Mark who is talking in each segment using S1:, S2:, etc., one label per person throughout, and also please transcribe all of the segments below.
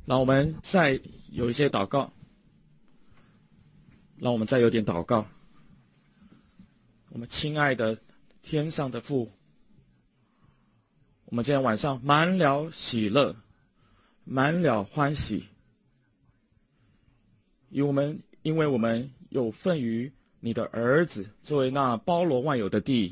S1: 让我们再有一些祷告，让我们再有点祷告。我们亲爱的天上的父，我们今天晚上满了喜乐，满了欢喜，因为我们有份于你的儿子作为那包罗万有的地。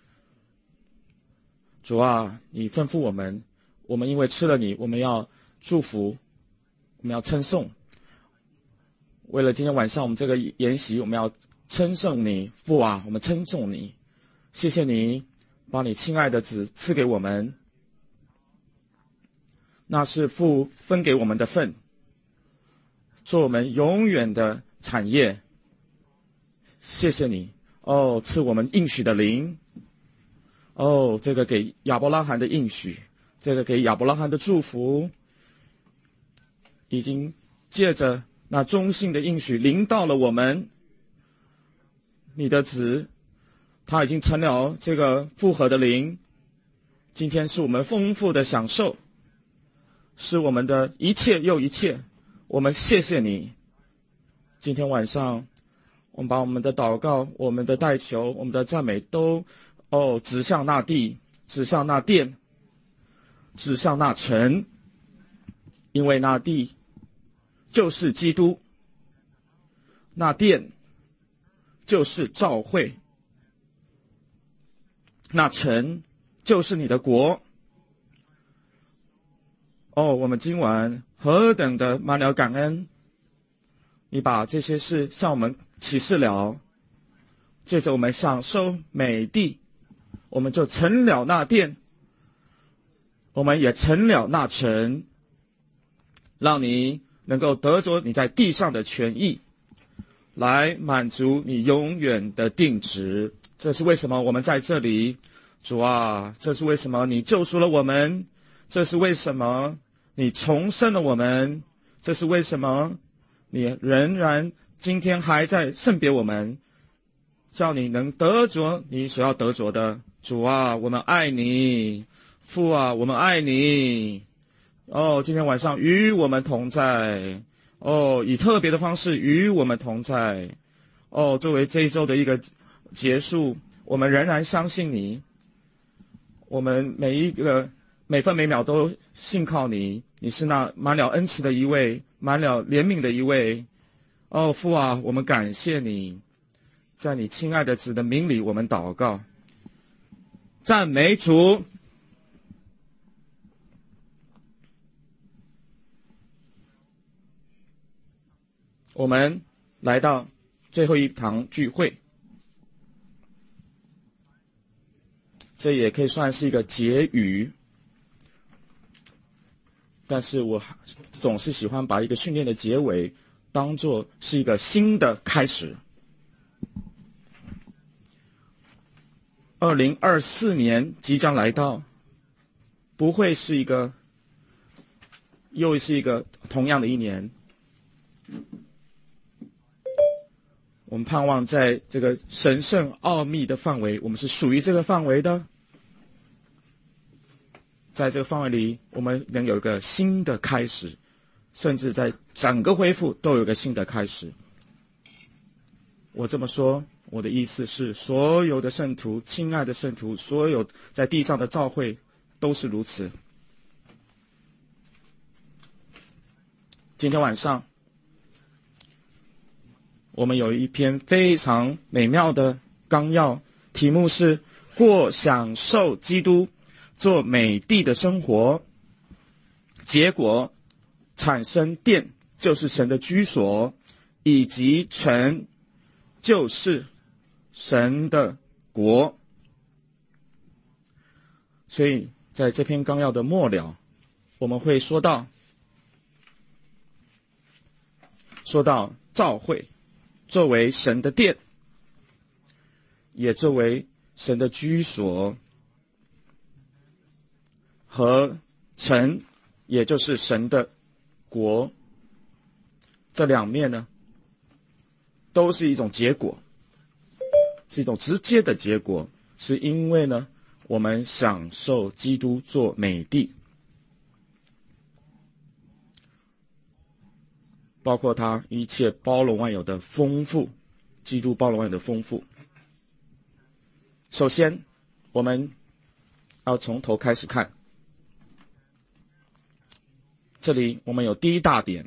S1: 主啊，你吩咐我们因为吃了你，我们要祝福，我们要称颂。为了今天晚上我们这个研习，我们要称颂你，父啊，我们称颂你，谢谢你把你亲爱的子赐给我们，那是父分给我们的份，做我们永远的产业。谢谢你赐我们应许的灵，这个给亚伯拉罕的应许，这个给亚伯拉罕的祝福，已经借着那忠信的应许临到了我们。你的子他已经成了这个复合的灵，今天是我们丰富的享受，是我们的一切又一切。我们谢谢你，今天晚上我们把我们的祷告，我们的代求，我们的赞美都指向那地，指向那殿，指向那城，因为那地就是基督，那殿就是教会，那城就是你的国。我们今晚何等的满了感恩，你把这些事向我们启示了，借着我们享受美地，我们就成了那殿，我们也成了那城，让你能够得着你在地上的权益，来满足你永远的定旨。这是为什么我们在这里，主啊，这是为什么你救赎了我们，这是为什么你重生了我们，这是为什么你仍然今天还在圣别我们，叫你能得着你所要得着的。主啊，我们爱你，父啊，我们爱你。今天晚上与我们同在，以特别的方式与我们同在。作为这一周的一个结束，我们仍然相信你，我们每分每秒都信靠你，你是那满了恩慈的一位，满了怜悯的一位。父啊，我们感谢你，在你亲爱的子的名里我们祷告，赞美主。我们来到最后一堂聚会，这也可以算是一个结语，但是我总是喜欢把一个训练的结尾当作是一个新的开始。2024年即将来到，不会是又是一个同样的一年。我们盼望在这个神圣奥秘的范围，我们是属于这个范围的，在这个范围里我们能有一个新的开始，甚至在整个恢复都有一个新的开始。我这么说，我的意思是所有的圣徒，亲爱的圣徒，所有在地上的教会都是如此。今天晚上我们有一篇非常美妙的纲要，题目是过享受基督做美地的生活，结果产生殿就是神的居所，以及城就是神的国。所以在这篇纲要的末了，我们会说到教会作为神的殿，也作为神的居所，和城也就是神的国，这两面呢都是一种结果，是一种直接的结果，是因为呢我们享受基督做美地。 包括他一切包容万有的丰富，基督包容万有的丰富。首先，我们要从头开始看。这里我们有第一大点，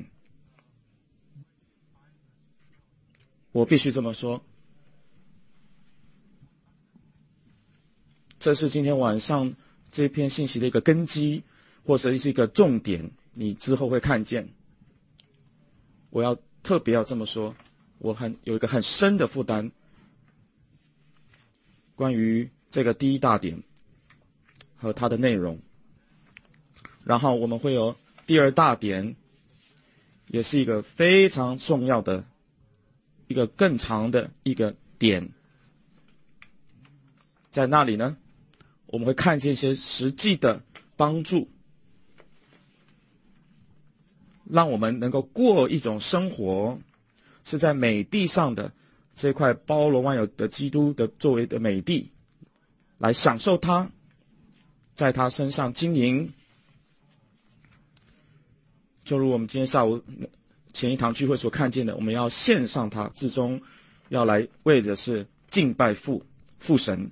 S1: 我必须这么说，这是今天晚上这篇信息的一个根基，或者是一个重点，你之后会看见。我要特别要这么说，我有一个很深的负担，关于这个第一大点和它的内容。然后我们会有第二大点，也是一个非常重要的一个更长的一个点。在那里呢，我们会看见一些实际的帮助，让我们能够过一种生活，是在美地上的这块包罗万有的基督的作为的美地，来享受它，在他身上经营。就如我们今天下午前一堂聚会所看见的，我们要献上它，至终要来为的是敬拜父神。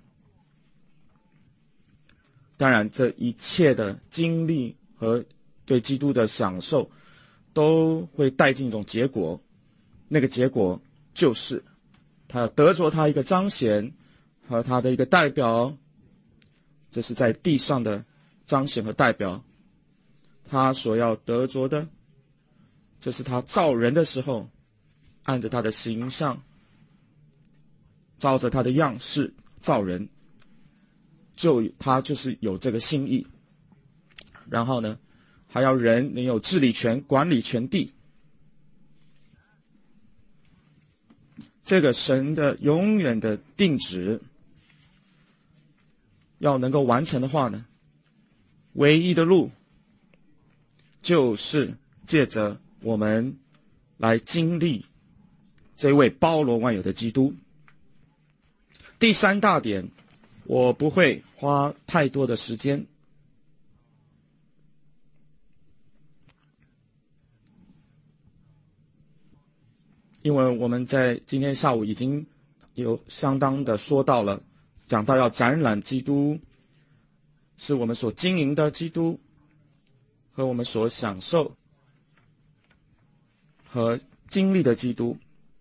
S1: 当然，这一切的经历和对基督的享受，都会带进一种结果，那个结果就是他要得着他一个彰显和他的一个代表，这是在地上的彰显和代表。他所要得着的，这是他造人的时候，按着他的形象，照着他的样式造人，他就是有这个心意。然后呢，还要人能有治理权、管理全地。这个神的永远的定旨，要能够完成的话呢，唯一的路就是借着我们来经历这位包罗万有的基督。第三大点，我不会花太多的时间，因为我们在今天下午已经有相当的说到了，讲到要展览基督，是我们所经营的基督，和我们所享受和经历的基督。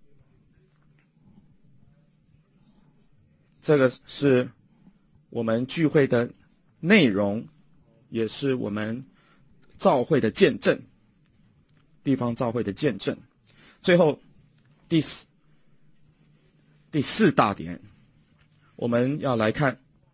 S1: 这个是我们聚会的内容，也是我们教会的见证，地方教会的见证。最后第四大点，我们要来看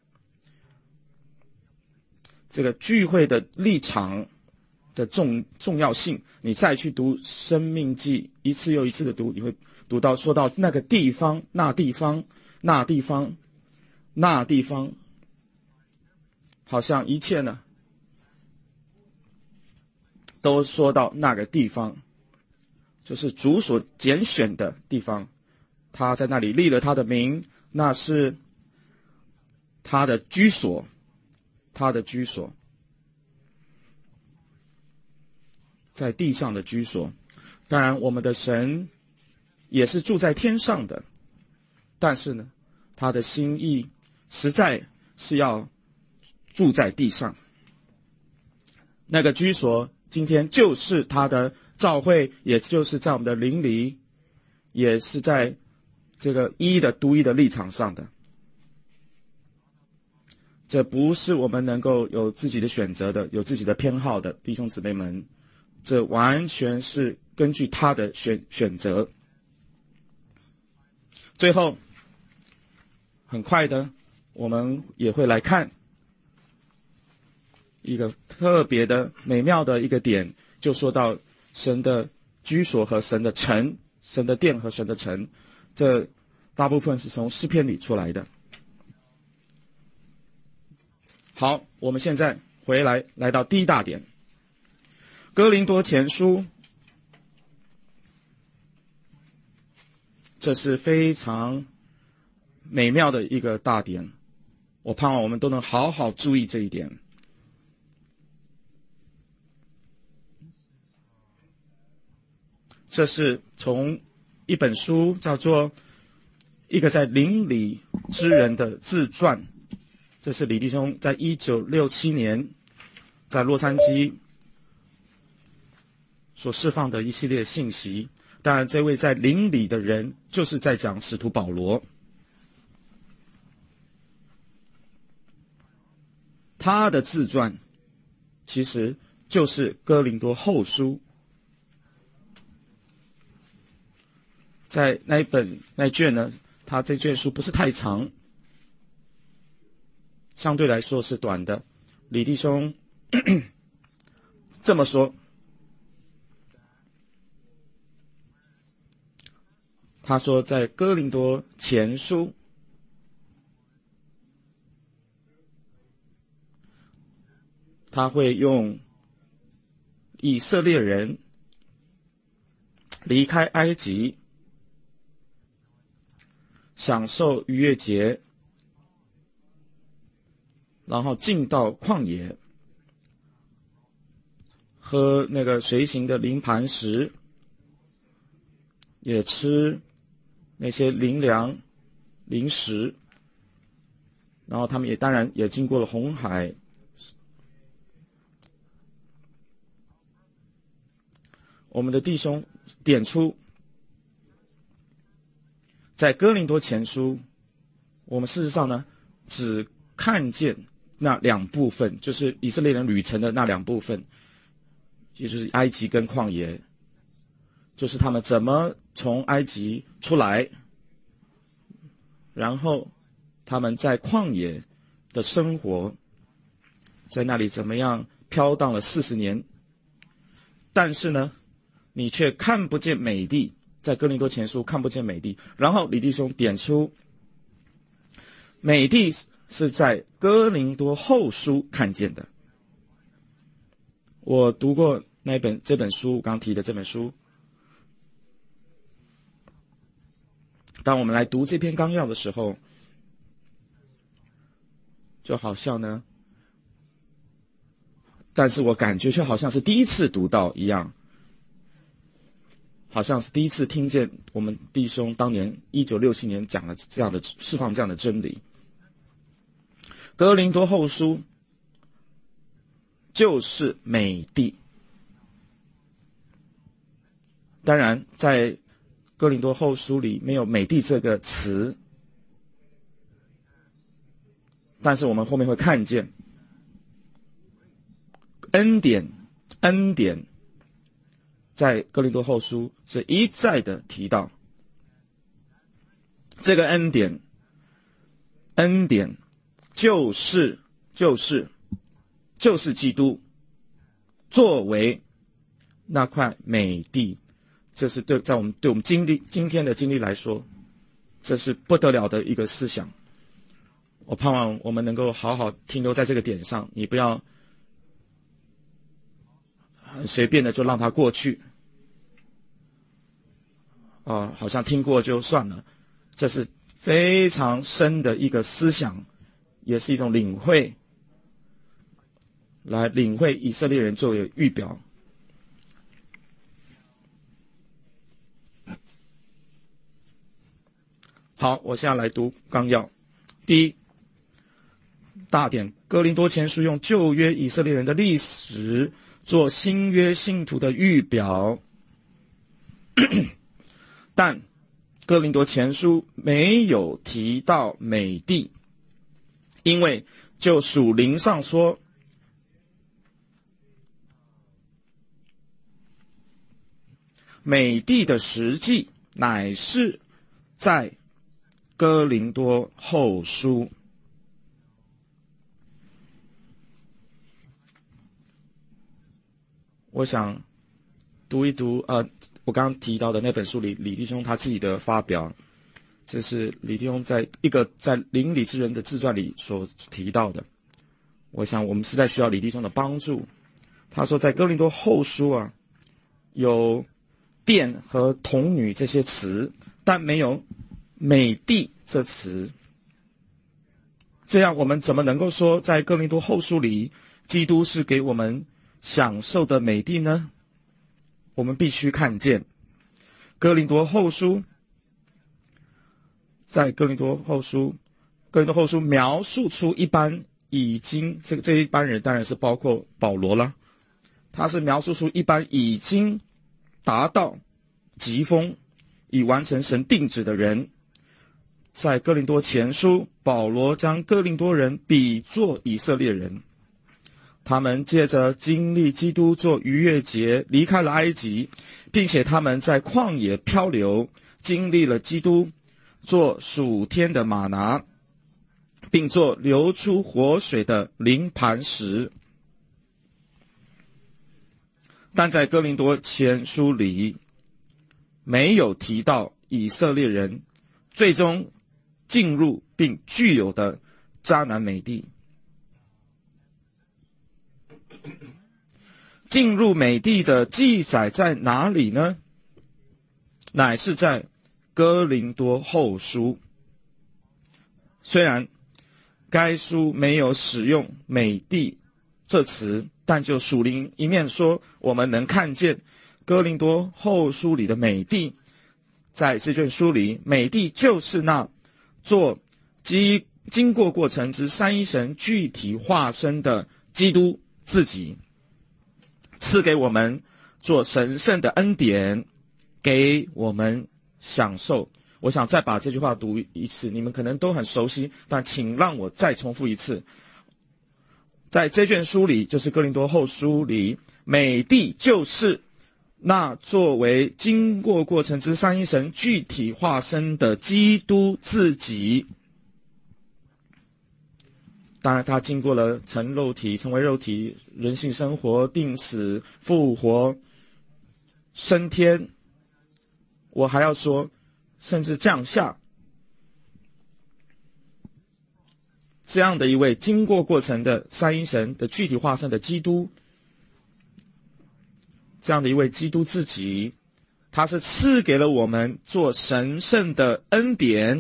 S1: 这个聚会的立场的重要性。你再去读生命记，一次又一次的读，你会读到说到那个地方、那地方、那地方、那地方，好像一切呢都说到那个地方，就是主所拣选的地方。他在那里立了他的名，那是他的居所，他的居所，在地上的居所。当然我们的神也是住在天上的，但是呢，他的心意实在是要住在地上。那个居所今天就是他的教会，也就是在我们的邻里，也是在这个独一的立场上的。这不是我们能够有自己的选择的，有自己的偏好的，弟兄姊妹们，这完全是根据他的选择。最后很快的，我们也会来看一个特别的美妙的一个点，就说到神的居所和神的城，神的殿和神的城，这大部分是从诗篇里出来的。好，我们现在来到第一大点，哥林多前书，这是非常美妙的一个大点，我盼望我们都能好好注意这一点。 这是从一本书叫做《一个在邻里之人的自传》，这是李弟兄在1967年在洛杉矶所释放的一系列信息。当然，这位在邻里的人就是在讲使徒保罗，他的自传其实就是哥林多后书。在那卷呢，他这卷书不是太长，相对来说是短的。李弟兄这么说，他说在哥林多前书，他会用以色列人离开埃及，享受逾越节，然后进到旷野，喝那个随行的灵磐石，也吃那些灵粮零食，然后他们也当然也经过了红海。我们的弟兄点出，在哥林多前书，我们事实上呢只看见那两部分，就是以色列人旅程的那两部分，也就是埃及跟旷野，就是他们怎么从埃及出来，然后他们在旷野的生活，在那里怎么样飘荡了40年。但是呢，你却看不见美地，在哥林多前书看不见美地。然后李弟兄点出，美地是在哥林多后书看见的。我读过这本书，刚提的这本书。当我们来读这篇纲要的时候，就好像呢，但是我感觉却好像是第一次读到一样，好像是第一次听见我们弟兄当年1967年讲了这样的释放这样的真理。哥林多后书就是美地。当然在哥林多后书里没有美地这个词，但是我们后面会看见恩典在哥林多后书是一再的提到。这个恩典就是基督作为那块美地。这是对我们今天的经历来说，这是不得了的一个思想。我盼望我们能够好好停留在这个点上，你不要很随便的就让它过去，好像听过就算了。这是非常深的一个思想，也是一种领会，来领会以色列人作为预表。好，我现在来读纲要。第一大点，哥林多前书用旧约以色列人的历史做新约信徒的预表，但哥林多前书没有提到美地，因为就属灵上说，美地的实际乃是在哥林多后书。我想读一读我刚刚提到的那本书里李弟兄他自己的发表，这是李弟兄在一个在邻里之人的自传里所提到的。我想我们实在需要李弟兄的帮助。他说在哥林多后书有殿和童女这些词，但没有美地这词。这样我们怎么能够说在哥林多后书里基督是给我们享受的美地呢？我们必须看见哥林多后书，在哥林多后书描述出一般已经这一般人当然是包括保罗了，他是描述出一般已经达到极峰，已完成神定旨的人。在哥林多前书，保罗将哥林多人比作以色列人，他们借着经历基督做逾越节离开了埃及，并且他们在旷野漂流，经历了基督做属天的玛拿，并做流出活水的灵磐石。但在哥林多前书里没有提到以色列人最终进入并具有的迦南美地。进入美地的记载在哪里呢？乃是在哥林多后书。虽然该书没有使用美地这词，但就属灵一面说，我们能看见哥林多后书里的美地。在这卷书里，美地就是那做经过过程之三一神具体化身的基督自己，赐给我们做神圣的恩典，给我们享受。我想再把这句话读一次，你们可能都很熟悉，但请让我再重复一次。在这卷书里，就是哥林多后书里，美地就是那作为经过过程之三一神具体化身的基督自己。当然他经过了成肉体，成为肉体，人性生活，定死，复活，升天，我还要说甚至降下，这样的一位经过过程的三一神的具体化身的基督，这样的一位基督自己，他是赐给了我们做神圣的恩典，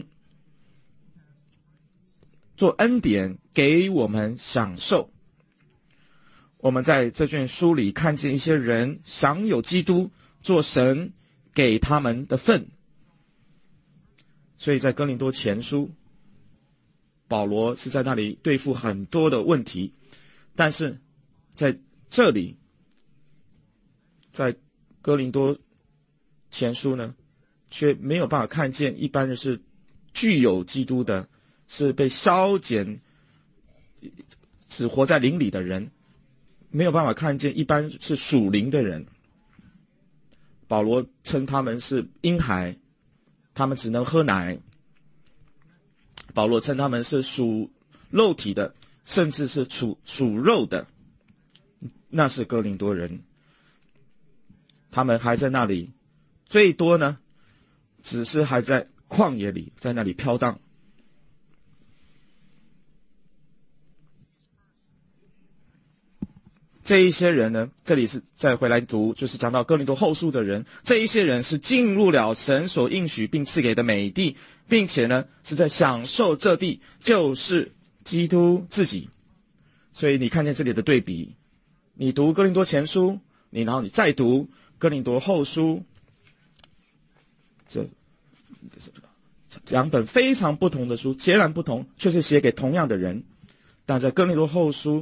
S1: 做恩典给我们享受。我们在这卷书里看见一些人享有基督做神给他们的份，所以在哥林多前书，保罗是在那里对付很多的问题，但是在这里，在哥林多前书呢，却没有办法看见一般人是具有基督的，是被消减只活在灵里的人，没有办法看见一般是属灵的人。保罗称他们是婴孩，他们只能喝奶。保罗称他们是属肉体的，甚至是属肉的，那是哥林多人。他们还在那里，最多呢只是还在旷野里，在那里飘荡。这一些人呢，这里是再回来读，就是讲到哥林多后书的人，这一些人是进入了神所应许并赐给的美地，并且呢是在享受这地，就是基督自己。所以你看见这里的对比，你读哥林多前书，然后你再读哥林多后书，这两本非常不同的书，截然不同，却是写给同样的人。但在哥林多后书，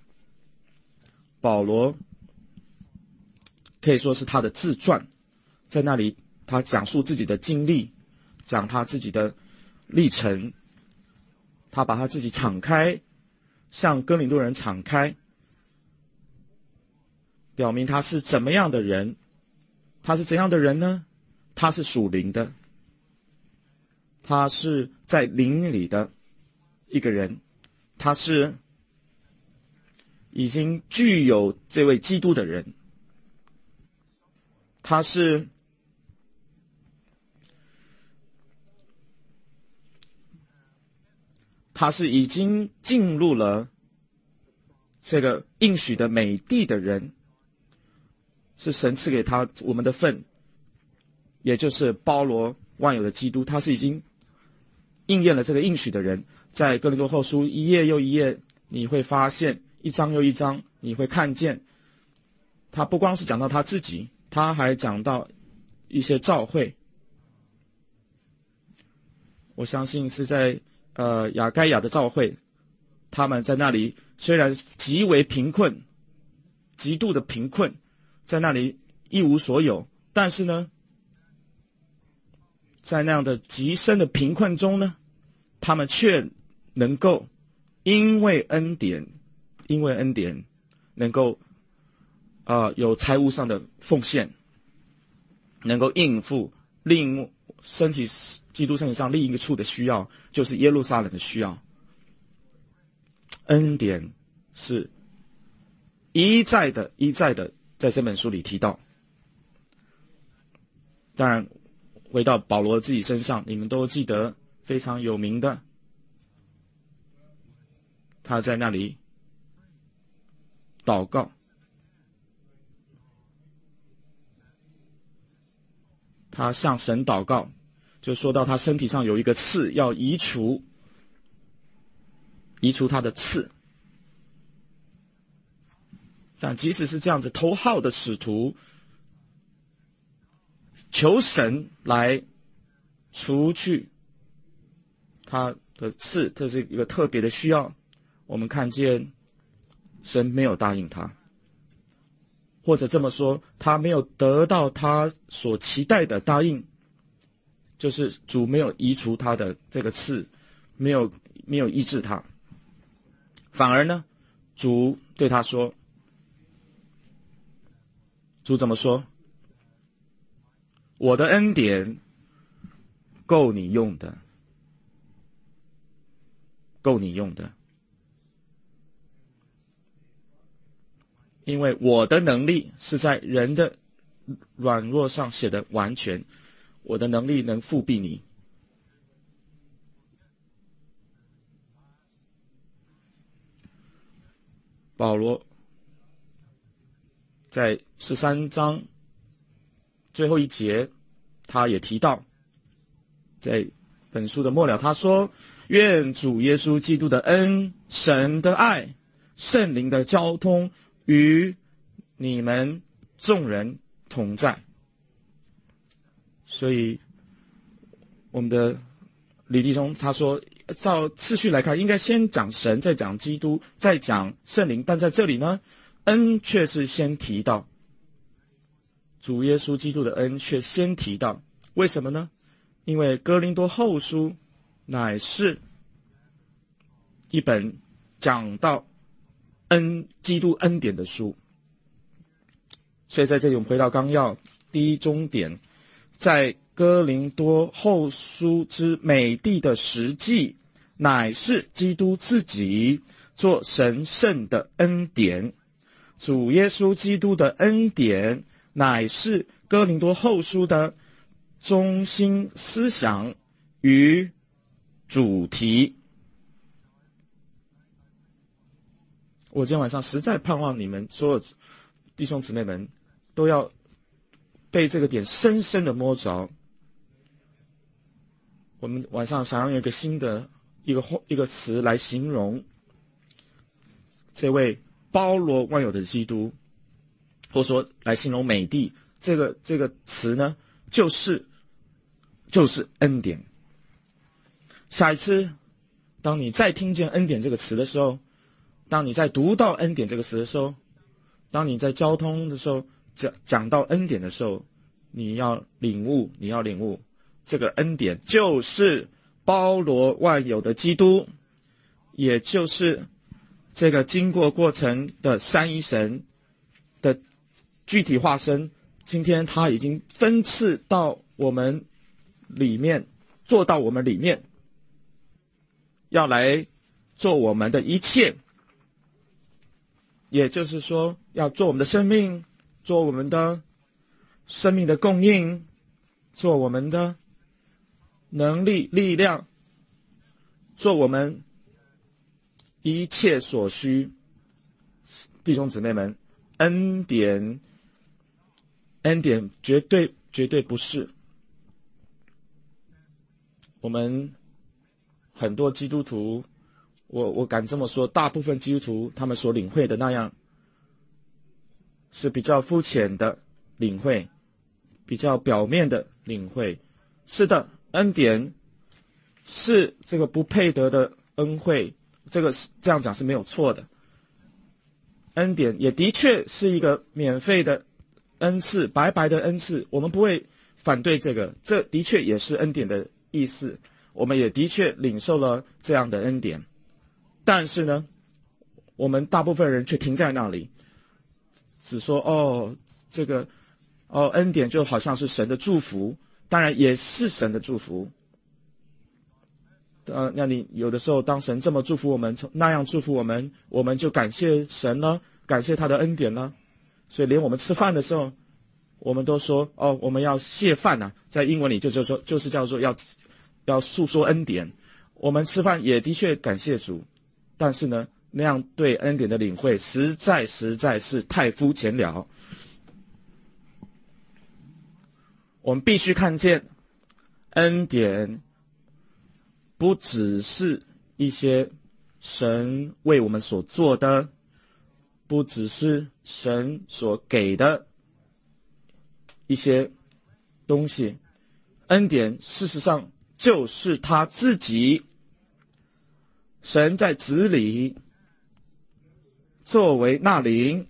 S1: 保罗可以说是他的自传，在那里他讲述自己的经历，讲他自己的历程，他把他自己敞开，向哥林多人敞开，表明他是怎么样的人。他是怎样的人呢？他是属灵的，他是在灵里的一个人，他是已经具有这位基督的人，他是已经进入了这个应许的美地的人，是神赐给他我们的份，也就是包罗万有的基督，他是已经应验了这个应许的人。在哥林多后书一页又一页，你会发现一章又一章，你会看见他不光是讲到他自己，他还讲到一些教会，我相信是在亚该亚的教会，他们在那里虽然极为贫困，极度的贫困，在那里一无所有，但是呢，在那样的极深的贫困中呢，他们却能够因为恩典能够有财务上的奉献，能够应付基督身体上另一个处的需要，就是耶路撒冷的需要。恩典是一再的在这本书里提到。当然回到保罗自己身上，你们都记得非常有名的，他在那里祷告，他向神祷告，就说到他身体上有一个刺要移除他的刺。但即使是这样子头号的使徒，求神来除去他的刺，这是一个特别的需要。我们看见神没有答应他，或者这么说，他没有得到他所期待的答应，就是主没有移除他的这个刺，没有医治他，反而呢，主对他说，主怎么说？我的恩典够你用的，够你用的。因为我的能力是在人的软弱上写的完全，我的能力能复庇你。保罗在13章最后一节，他也提到，在本书的末了，他说：愿主耶稣基督的恩、神的爱、圣灵的交通与你们众人同在。所以我们的李弟兄他说，照次序来看，应该先讲神，再讲基督，再讲圣灵，但在这里呢，恩却是先提到，主耶稣基督的恩却先提到。为什么呢？因为哥林多后书乃是一本讲到基督恩典的书，所以在这里我们回到纲要第一中点，在哥林多后书之美地的实际，乃是基督自己做神圣的恩典，主耶稣基督的恩典乃是哥林多后书的中心思想与主题。我今天晚上实在盼望你们所有弟兄姊妹们都要被这个点深深的摸着。我们晚上想要用一个新的一个词来形容这位包罗万有的基督，或者说来形容美地，这个词呢，就是恩典。下一次当你再听见恩典这个词的时候，当你在读到恩典这个词的时候，当你在交通的时候讲到恩典的时候，你要领悟这个恩典就是包罗万有的基督，也就是这个经过过程的三一神的具体化身，今天他已经分赐到我们里面，做到我们里面，要来做我们的一切，也就是说要做我们的生命，做我们的生命的供应，做我们的能力力量，做我们一切所需。弟兄姊妹们，恩典绝对不是我们很多基督徒，我敢这么说，大部分基督徒他们所领会的那样，是比较肤浅的领会， 比较表面的领会。是的，恩典是这个不配得的恩惠，这样讲是没有错的。恩典也的确是一个免费的恩赐，白白的恩赐，我们不会反对这个，这的确也是恩典的意思，我们也的确领受了这样的恩典。但是呢，我们大部分人却停在那里，只说恩典就好像是神的祝福，当然也是神的祝福。那你有的时候当神这么祝福我们，那样祝福我们，我们就感谢神了，感谢他的恩典了。所以连我们吃饭的时候，我们都说我们要谢饭啊，在英文里就是叫做要诉说恩典。我们吃饭也的确感谢主，但是呢，那样对恩典的领会实在是太肤浅了。我们必须看见恩典不只是一些神为我们所做的，不只是神所给的一些东西，恩典事实上就是他自己，神在子里作为那灵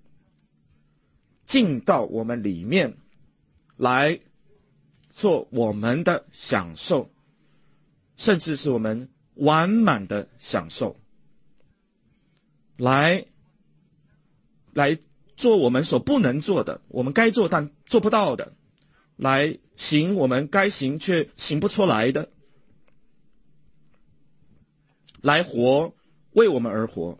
S1: 进到我们里面来做我们的享受，甚至是我们完满的享受，来做我们所不能做的，我们该做但做不到的，来行我们该行却行不出来的，来活，为我们而活，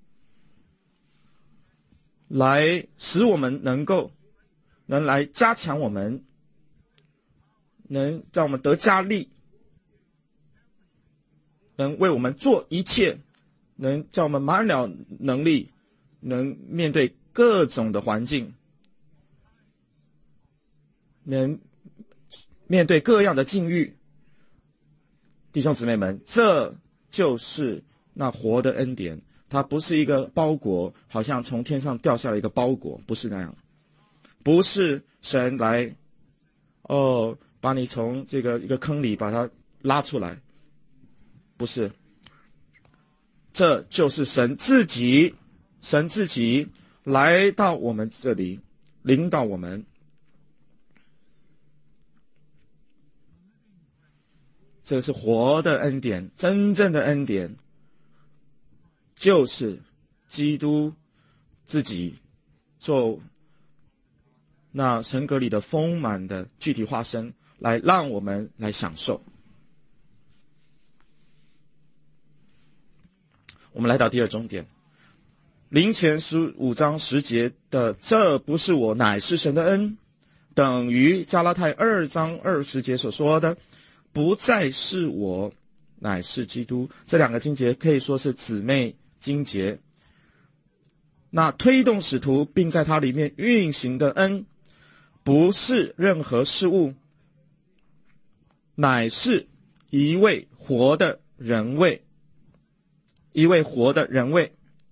S1: 来使我们能来加强我们，能让我们得加力，能为我们做一切，能叫我们满了能力，能面对各种的环境，能面对各样的境遇。弟兄姊妹们，这就是那活的恩典，它不是一个包裹，好像从天上掉下来一个包裹，不是那样，不是神来把你从一个坑里把它拉出来，不是，这就是神自己来到我们这里，领导我们。这是活的恩典，真正的恩典就是基督自己做那神格里的丰满的具体化身，来让我们来享受。我们来到第二重点，林前书5章10节的这不是我乃是神的恩，等于加拉太2章20节所说的不再是我乃是基督。这两个经节可以说是姊妹经节。那推动使徒并在它里面运行的恩，不是任何事物，乃是一位活的人位，一位活的人位。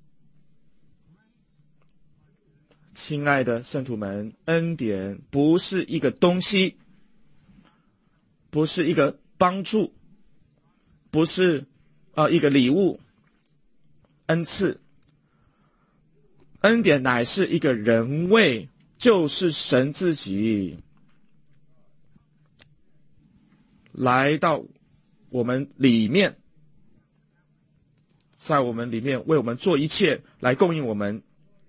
S1: 亲爱的圣徒们，恩典不是一个东西，不是一个帮助，不是一个礼物恩赐，恩典乃是一个人位，就是神自己来到我们里面，在我们里面为我们做一切，来供应我们。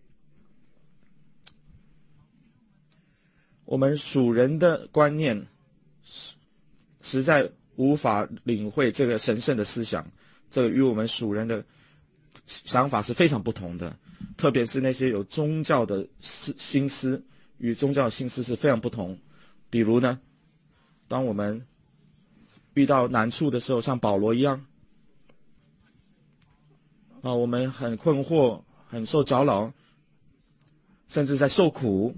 S1: 我们属人的观念实在无法领会这个神圣的思想，这个与我们属人的想法是非常不同的，特别是那些有宗教的心思，与宗教的心思是非常不同。比如呢，当我们遇到难处的时候，像保罗一样我们很困惑，很受搅扰，甚至在受苦，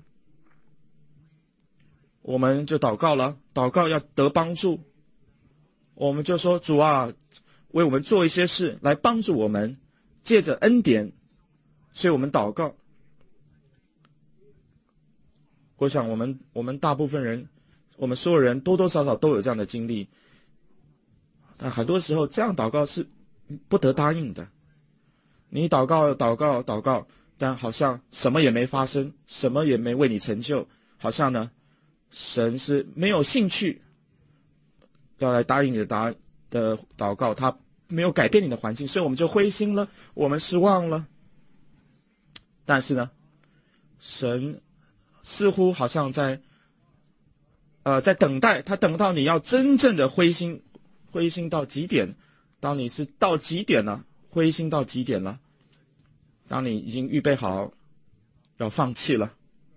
S1: 我们就祷告了，祷告要得帮助，我们就说主啊，为我们做一些事来帮助我们，借着恩典，所以我们祷告。 我想我们大部分人，我们所有人多多少少都有这样的经历。但很多时候这样祷告是不得答应的。你祷告，但好像什么也没发生，什么也没为你成就，好像呢，神是没有兴趣要来答应你的祷告，他没有改变你的环境，所以我们就灰心了，我们失望了。但是呢，神似乎好像在等待，他等到你要真正的灰心到极点，当你是到极点了，灰心到极点了，当你已经预备好要放弃了，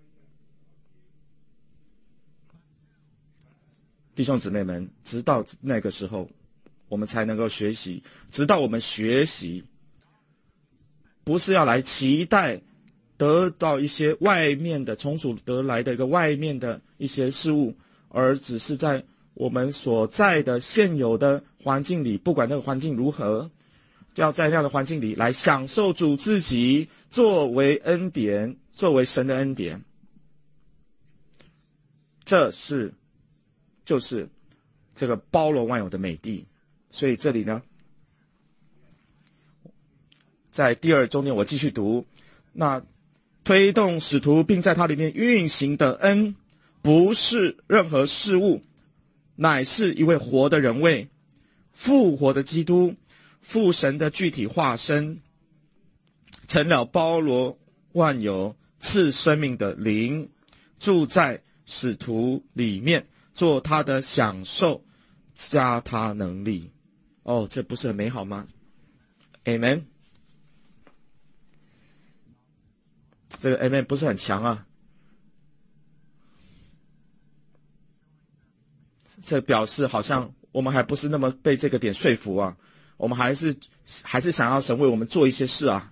S1: 弟兄姊妹们，直到那个时候，我们才能够学习。直到我们学习，不是要来期待得到一些外面的从主得来的一个外面的一些事物，而只是在我们所在的现有的环境里，不管那个环境如何，就要在那样的环境里来享受主自己作为恩典，作为神的恩典。就是这个包罗万有的美地。所以这里呢，在第二中间我继续读，那推动使徒并在它里面运行的恩，不是任何事物，乃是一位活的人位，复活的基督，父神的具体化身，成了包罗万有赐生命的灵，住在使徒里面，做他的享受，加他能力。哦，这不是很美好吗？ Amen。 这个 Amen 不是很强啊，这表示好像我们还不是那么被这个点说服啊，我们还是想要神为我们做一些事啊。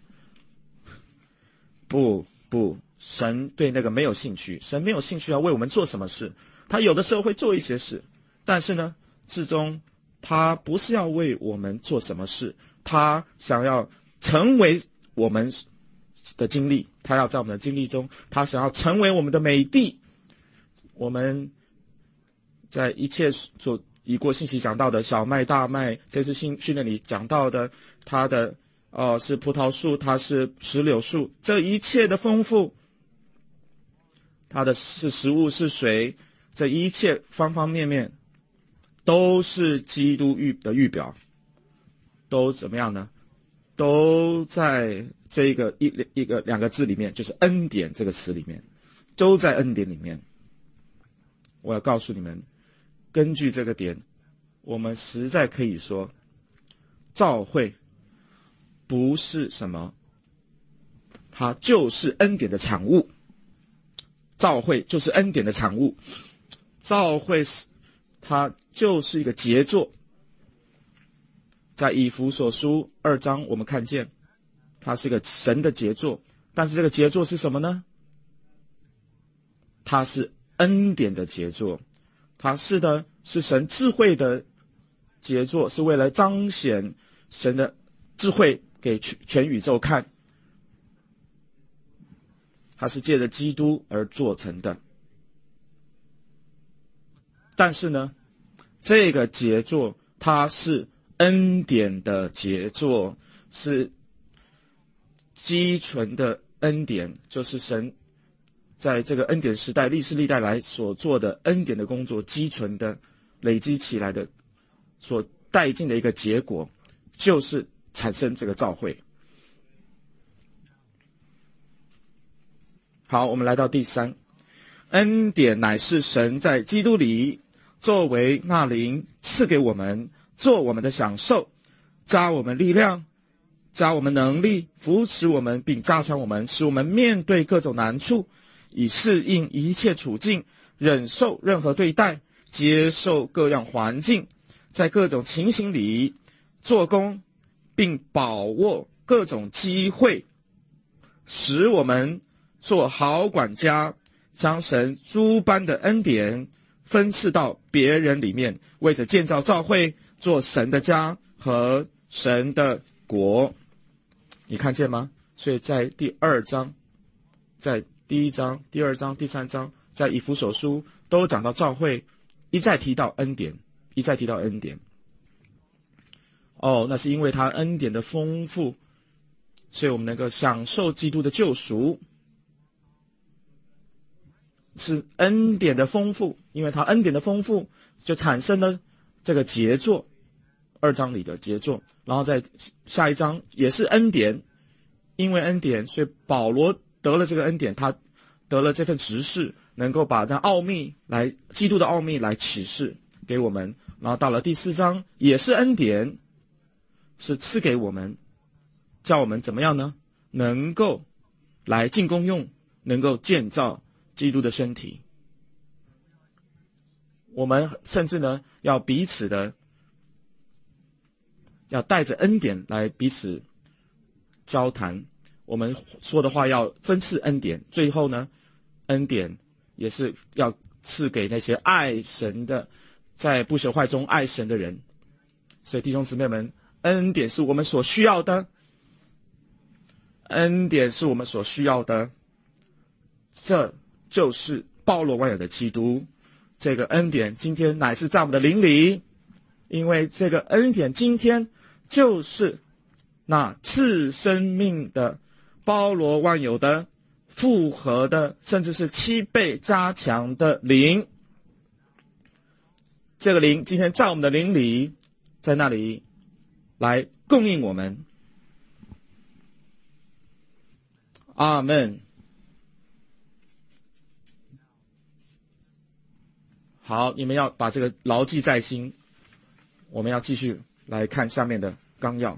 S1: 不，神对那个没有兴趣，神没有兴趣要为我们做什么事，他有的时候会做一些事，但是呢，至终他不是要为我们做什么事，他想要成为我们的经历，他要在我们的经历中，他想要成为我们的美地。我们在一切所已过信息讲到的小麦大麦，这次训练里讲到的，他的是葡萄树，它是石榴树，这一切的丰富，它的是食物是水，这一切方方面面都是基督的预表，都怎么样呢？都在这一个两个字里面，就是恩典这个词里面，都在恩典里面。我要告诉你们，根据这个点，我们实在可以说，召会不是什么，它就是恩典的产物。召会就是恩典的产物，召会它就是一个杰作。在以弗所书2章，我们看见它是一个神的杰作，但是这个杰作是什么呢？它是恩典的杰作，它是神智慧的杰作，是为了彰显神的智慧给全宇宙看，它是借着基督而做成的。但是呢，这个杰作它是恩典的杰作，是积存的恩典，就是神在这个恩典时代历世历代来所做的恩典的工作，积存的累积起来的所带进的一个结果，就是产生这个召会。好，我们来到第3，恩典乃是神在基督里作为那灵赐给我们，做我们的享受，加我们力量，加我们能力，扶持我们并加强我们，使我们面对各种难处，以适应一切处境，忍受任何对待，接受各样环境，在各种情形里做工，并把握各种机会，使我们做好管家，将神诸般的恩典分赐到别人里面，为着建造教会，做神的家和神的国。你看见吗？所以在第2章，在第1章、第2章、第3章在以弗所书都讲到教会，一再提到恩典，一再提到恩典。那是因为他恩典的丰富，所以我们能够享受基督的救赎。是恩典的丰富，因为他恩典的丰富，就产生了这个杰作，2章里的杰作。然后在下一章也是恩典，因为恩典，所以保罗得了这个恩典，他得了这份职事，能够把那基督的奥秘来启示给我们。然后到了第4章也是恩典，是赐给我们，叫我们怎么样呢？能够来尽功用，能够建造基督的身体。我们甚至呢，要彼此的，要带着恩典来彼此交谈。我们说的话要分赐恩典，最后呢，恩典也是要赐给那些爱神的，在不朽坏中爱神的人。所以弟兄姊妹们，恩典是我们所需要的，恩典是我们所需要的，这就是包罗万有的基督。这个恩典今天乃是在我们的灵里，因为这个恩典今天就是那赐生命的、包罗万有的、复合的，甚至是7倍加强的灵。这个灵今天在我们的灵里，在那里来供应我们。阿们。好，你们要把这个牢记在心。我们要继续来看下面的纲要。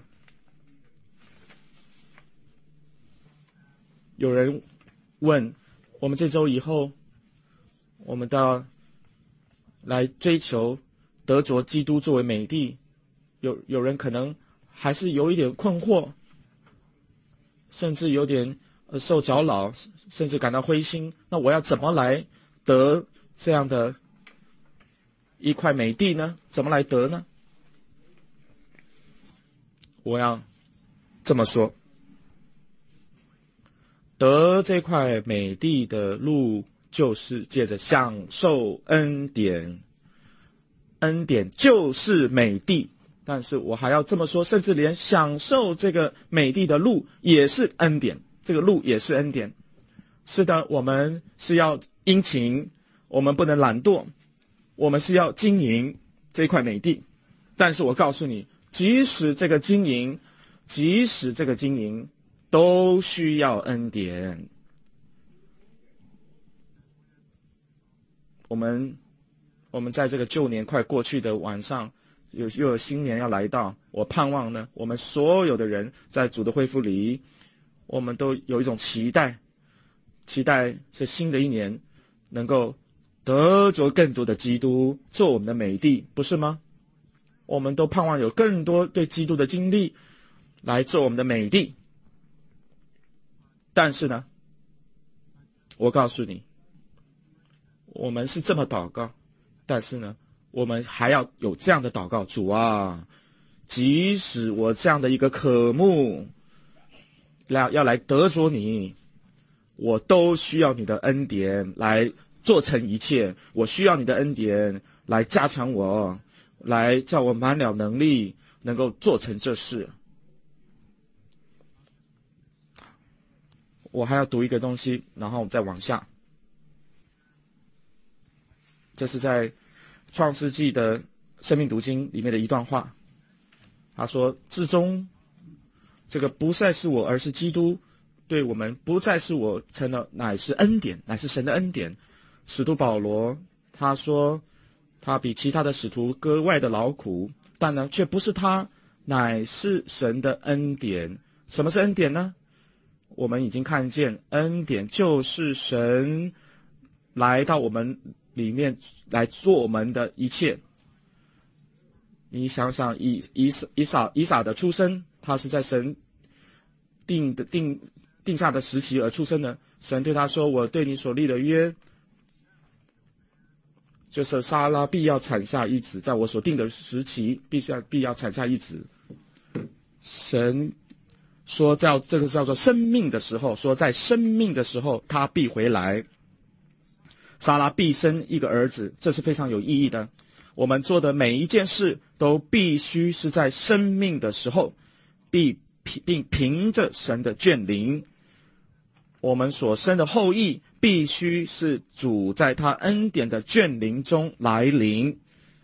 S1: 有人问，我们这周以后，我们都要来追求得着基督作为美帝。有人可能还是有一点困惑，甚至有点受搅扰，甚至感到灰心。那我要怎么来得这样的一块美地呢？怎么来得呢？我要这么说，得这块美地的路，就是借着享受恩典。恩典就是美地，但是我还要这么说，甚至连享受这个美地的路也是恩典，这个路也是恩典。是的，我们是要殷勤，我们不能懒惰，我们是要经营这块美地。但是我告诉你，即使这个经营都需要恩典。我们在这个旧年快过去的晚上，又有新年要来到，我盼望呢，我们所有的人在主的恢复里，我们都有一种期待是新的一年能够得着更多的基督做我们的美地，不是吗？我们都盼望有更多对基督的经历来做我们的美地。但是呢，我告诉你，我们是这么祷告，但是呢，我们还要有这样的祷告：主啊，即使我这样的一个渴慕要来得着你，我都需要你的恩典来做成一切。我需要你的恩典来加强我，来叫我满了能力，能够做成这事。我还要读一个东西，然后再往下。这是在创世纪的生命读经里面的一段话。他说，至终这个不再是我，而是基督对我们，不再是我成了，乃是恩典，乃是神的恩典。使徒保罗他说，他比其他的使徒格外的劳苦，但呢却不是他，乃是神的恩典。什么是恩典呢？我们已经看见，恩典就是神来到我们里面来做我们的一切。你想想，以撒的出生，他是在神定下的时期而出生的。神对他说，我对你所立的约，就是撒拉必要产下一子，在我所定的时期必要产下一子。神说这个叫做生命的时候，说在生命的时候他必回来。 撒拉必生一个儿子，这是非常有意义的。我们做的每一件事都必须是在生命的时候，并凭着神的眷临，我们所生的后裔必须是主在他恩典的眷临中来临。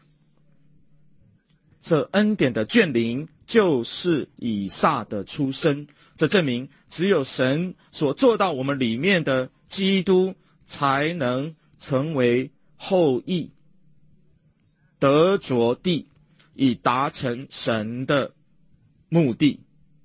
S1: 这恩典的眷临就是以撒的出生，这证明只有神所做到我们里面的基督才能成为后裔，得着地，以达成神的目的。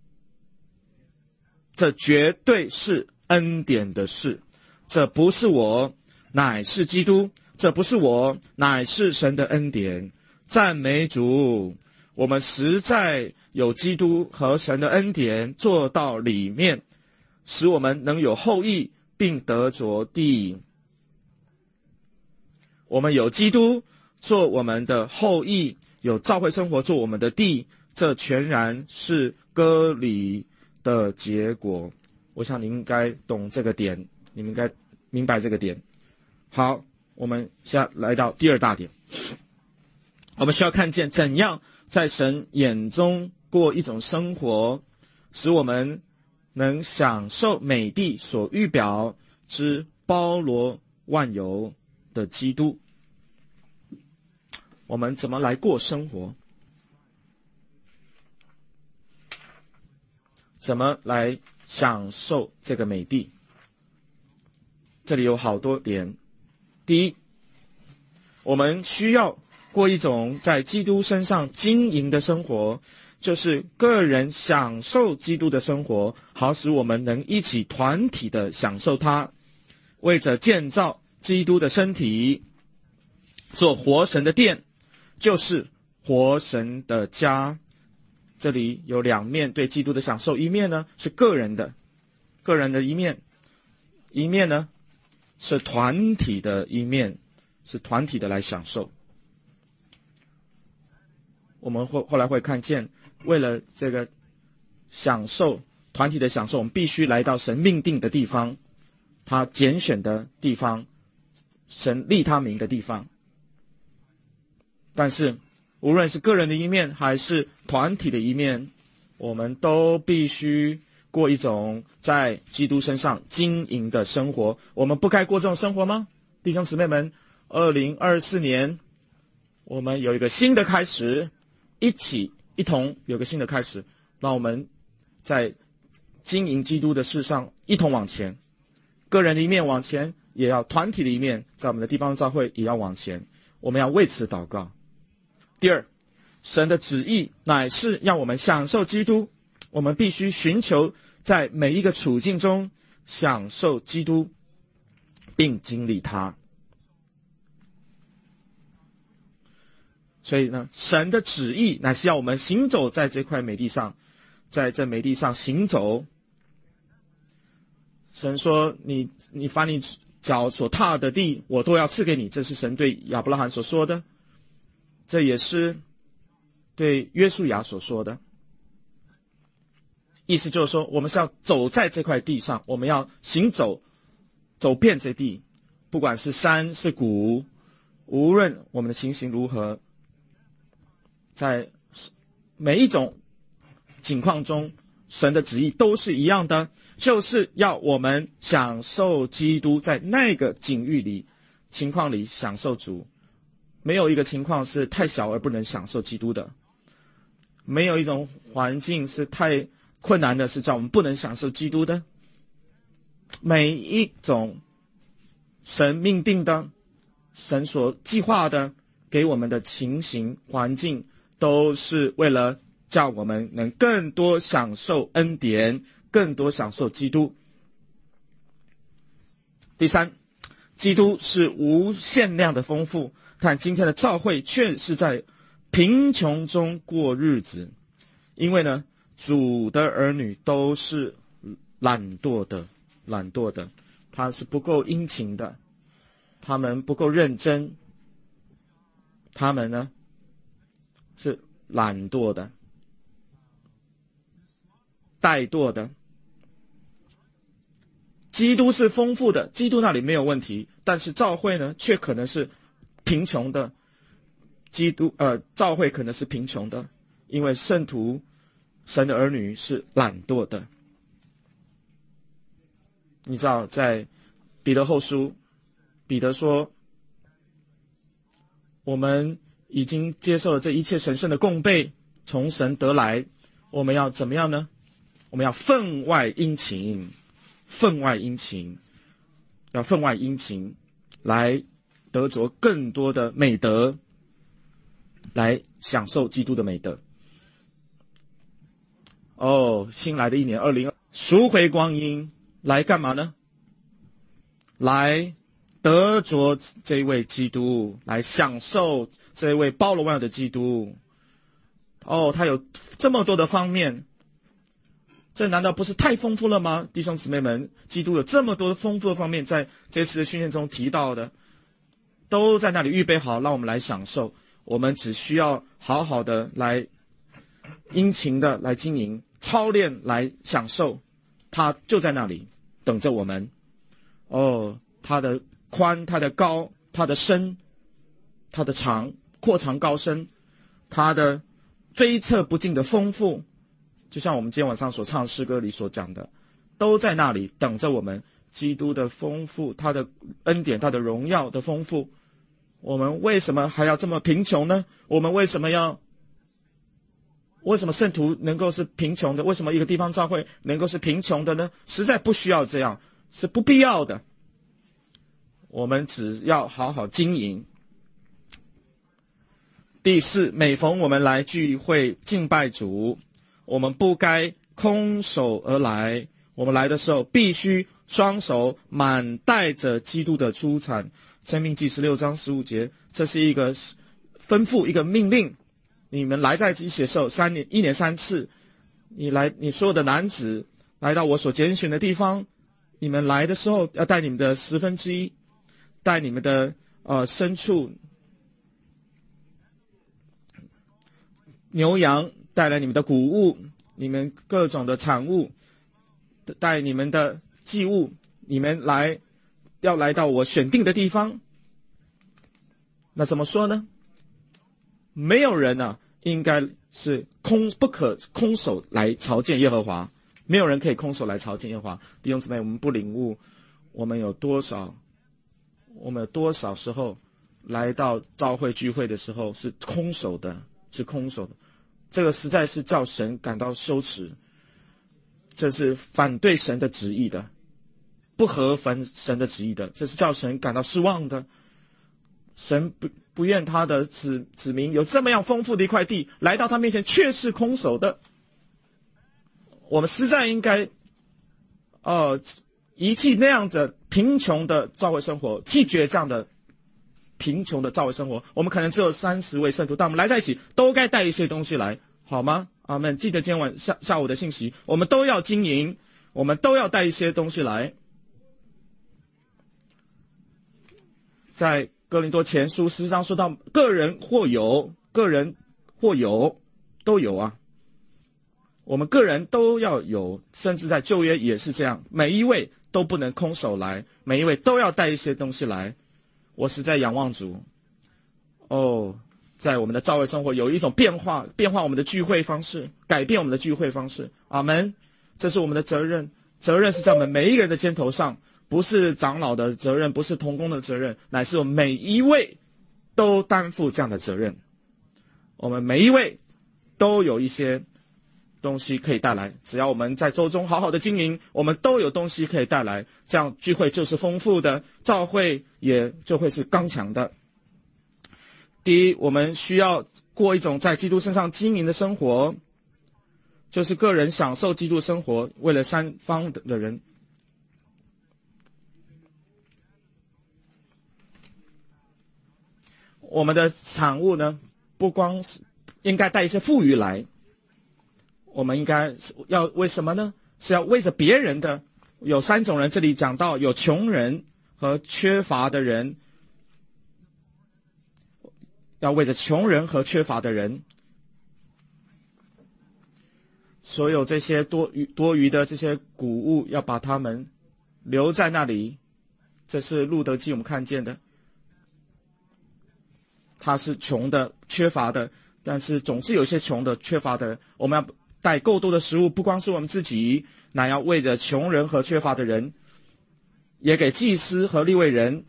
S1: 这绝对是恩典的事，这不是我，乃是基督；这不是我，乃是神的恩典。赞美主，我们实在有基督和神的恩典做到里面，使我们能有后裔，并得着地。我们有基督做我们的后裔，有教会生活做我们的地，这全然是割礼的结果。我想你应该懂这个点，你们应该明白这个点。好，我们现在来到第二大点，我们需要看见怎样在神眼中过一种生活，使我们能享受美地所预表之包罗万有的基督。我们怎么来过生活？怎么来享受这个美地？这里有好多点。第一，我们需要过一种在基督身上经营的生活，就是个人享受基督的生活，好使我们能一起团体的享受它，为着建造基督的身体，做活神的殿，就是活神的家。这里有两面对基督的享受，一面呢是个人的一面，一面呢是团体的一面，是团体的来享受。我们后来会看见，为了这个享受团体的享受，我们必须来到神命定的地方，他拣选的地方，神立他名的地方。但是无论是个人的一面还是团体的一面，我们都必须过一种在基督身上经营的生活。我们不该过这种生活吗？弟兄姊妹们，2024年我们有一个新的开始，一同有个新的开始，让我们在经营基督的事上一同往前，个人的一面往前，也要团体的一面，在我们的地方教会也要往前，我们要为此祷告。第二，神的旨意乃是让我们享受基督，我们必须寻求在每一个处境中享受基督，并经历他。所以呢，神的旨意乃是要我们行走在这块美地上，在这美地上行走。神说，你凡你脚所踏的地，我都要赐给你，这是神对亚伯拉罕所说的，这也是对约书亚所说的。意思就是说，我们是要走在这块地上，我们要行走，走遍这地，不管是山是谷，无论我们的情形如何，在每一种情况中，神的旨意都是一样的，就是要我们享受基督，在那个情况里享受主。没有一个情况是太小而不能享受基督的，没有一种环境是太困难的是叫我们不能享受基督的。每一种神命定的，神所计划的给我们的情形环境，都是为了叫我们能更多享受恩典，更多享受基督。第三，基督是无限量的丰富，但今天的教会却是在贫穷中过日子。因为呢，主的儿女都是懒惰的，他是不够殷勤的，他们不够认真，他们呢是懒惰的，怠惰的。基督是丰富的，基督那里没有问题， 但是教会呢，却可能是贫穷的。教会可能是贫穷的，因为圣徒、神的儿女是懒惰的。你知道，在彼得后书，彼得说，我们已经接受了这一切神圣的供备，从神得来，我们要怎么样呢？我们要分外殷勤，分外殷勤，要分外殷勤，来得着更多的美德，来享受基督的美德。新来的一年2022，赎回光阴，来干嘛呢？来得着这位基督，来享受这位包罗万有的基督。他有这么多的方面，这难道不是太丰富了吗？弟兄姊妹们，基督有这么多丰富的方面，在这次的训练中提到的，都在那里预备好，让我们来享受。我们只需要好好的来殷勤的来经营，操练来享受，他就在那里等着我们。他的宽，他的高，他的深，他的长，阔长高深，他的追测不尽的丰富，就像我们今天晚上所唱的诗歌里所讲的，都在那里等着我们。基督的丰富，他的恩典，他的荣耀的丰富，我们为什么还要这么贫穷呢？我们为什么圣徒能够是贫穷的？为什么一个地方教会能够是贫穷的呢？实在不需要这样，是不必要的。我们只要好好经营。第四，每逢我们来聚会敬拜主，我们不该空手而来，我们来的时候必须双手满带着基督的出产。申命记16章15节，这是一个吩咐，一个命令。你们来在一起的时候，1年3次，你所有的男子来到我所拣选的地方，你们来的时候要带你们的1/10，带你们的牲畜、牛羊，带来你们的谷物，你们各种的产物，带你们的祭物，你们要来到我选定的地方。那怎么说呢？没有人应该是不可空手来朝见耶和华，没有人可以空手来朝见耶和华。弟兄姊妹，我们不领悟，我们有多少时候来到教会聚会的时候是空手的，这个实在是叫神感到羞耻，这是反对神的旨意的，不合神的旨意的，这是叫神感到失望的。神不愿他的子民有这么样丰富的一块地，来到他面前却是空手的。我们实在应该遗弃那样子贫穷的教会生活，弃绝这样的贫穷的教会生活。我们可能只有30位圣徒，但我们来在一起都该带一些东西来，好吗？阿们。记得今天下午的信息，我们都要经营，我们都要带一些东西来。在哥林多前书10章说到，个人或有都有啊，我们个人都要有，甚至在旧约也是这样，每一位都不能空手来，每一位都要带一些东西来。我实在仰望主，在我们的教会生活有一种变化我们的聚会方式，改变我们的聚会方式。阿们。这是我们的责任是在我们每一个人的肩头上，不是长老的责任，不是同工的责任，乃是我们每一位都担负这样的责任。我们每一位都有一些东西可以带来，只要我们在周中好好的经营，我们都有东西可以带来，这样聚会就是丰富的，教会也就会是刚强的。第一，我们需要过一种在基督身上经营的生活，就是个人享受基督生活，为了三方的人。我们的产物呢，不光是应该带一些富裕来，我们应该要为什么呢？是要为着别人的。有3种人，这里讲到有穷人和缺乏的人，要为着穷人和缺乏的人，所有这些多余的这些谷物，要把它们留在那里， 这是路德记我们看见的，他是穷的、缺乏的，但是总是有一些穷的、缺乏的。我们要带够多的食物，不光是我们自己，乃要为着穷人和缺乏的人，也给祭司和利未人，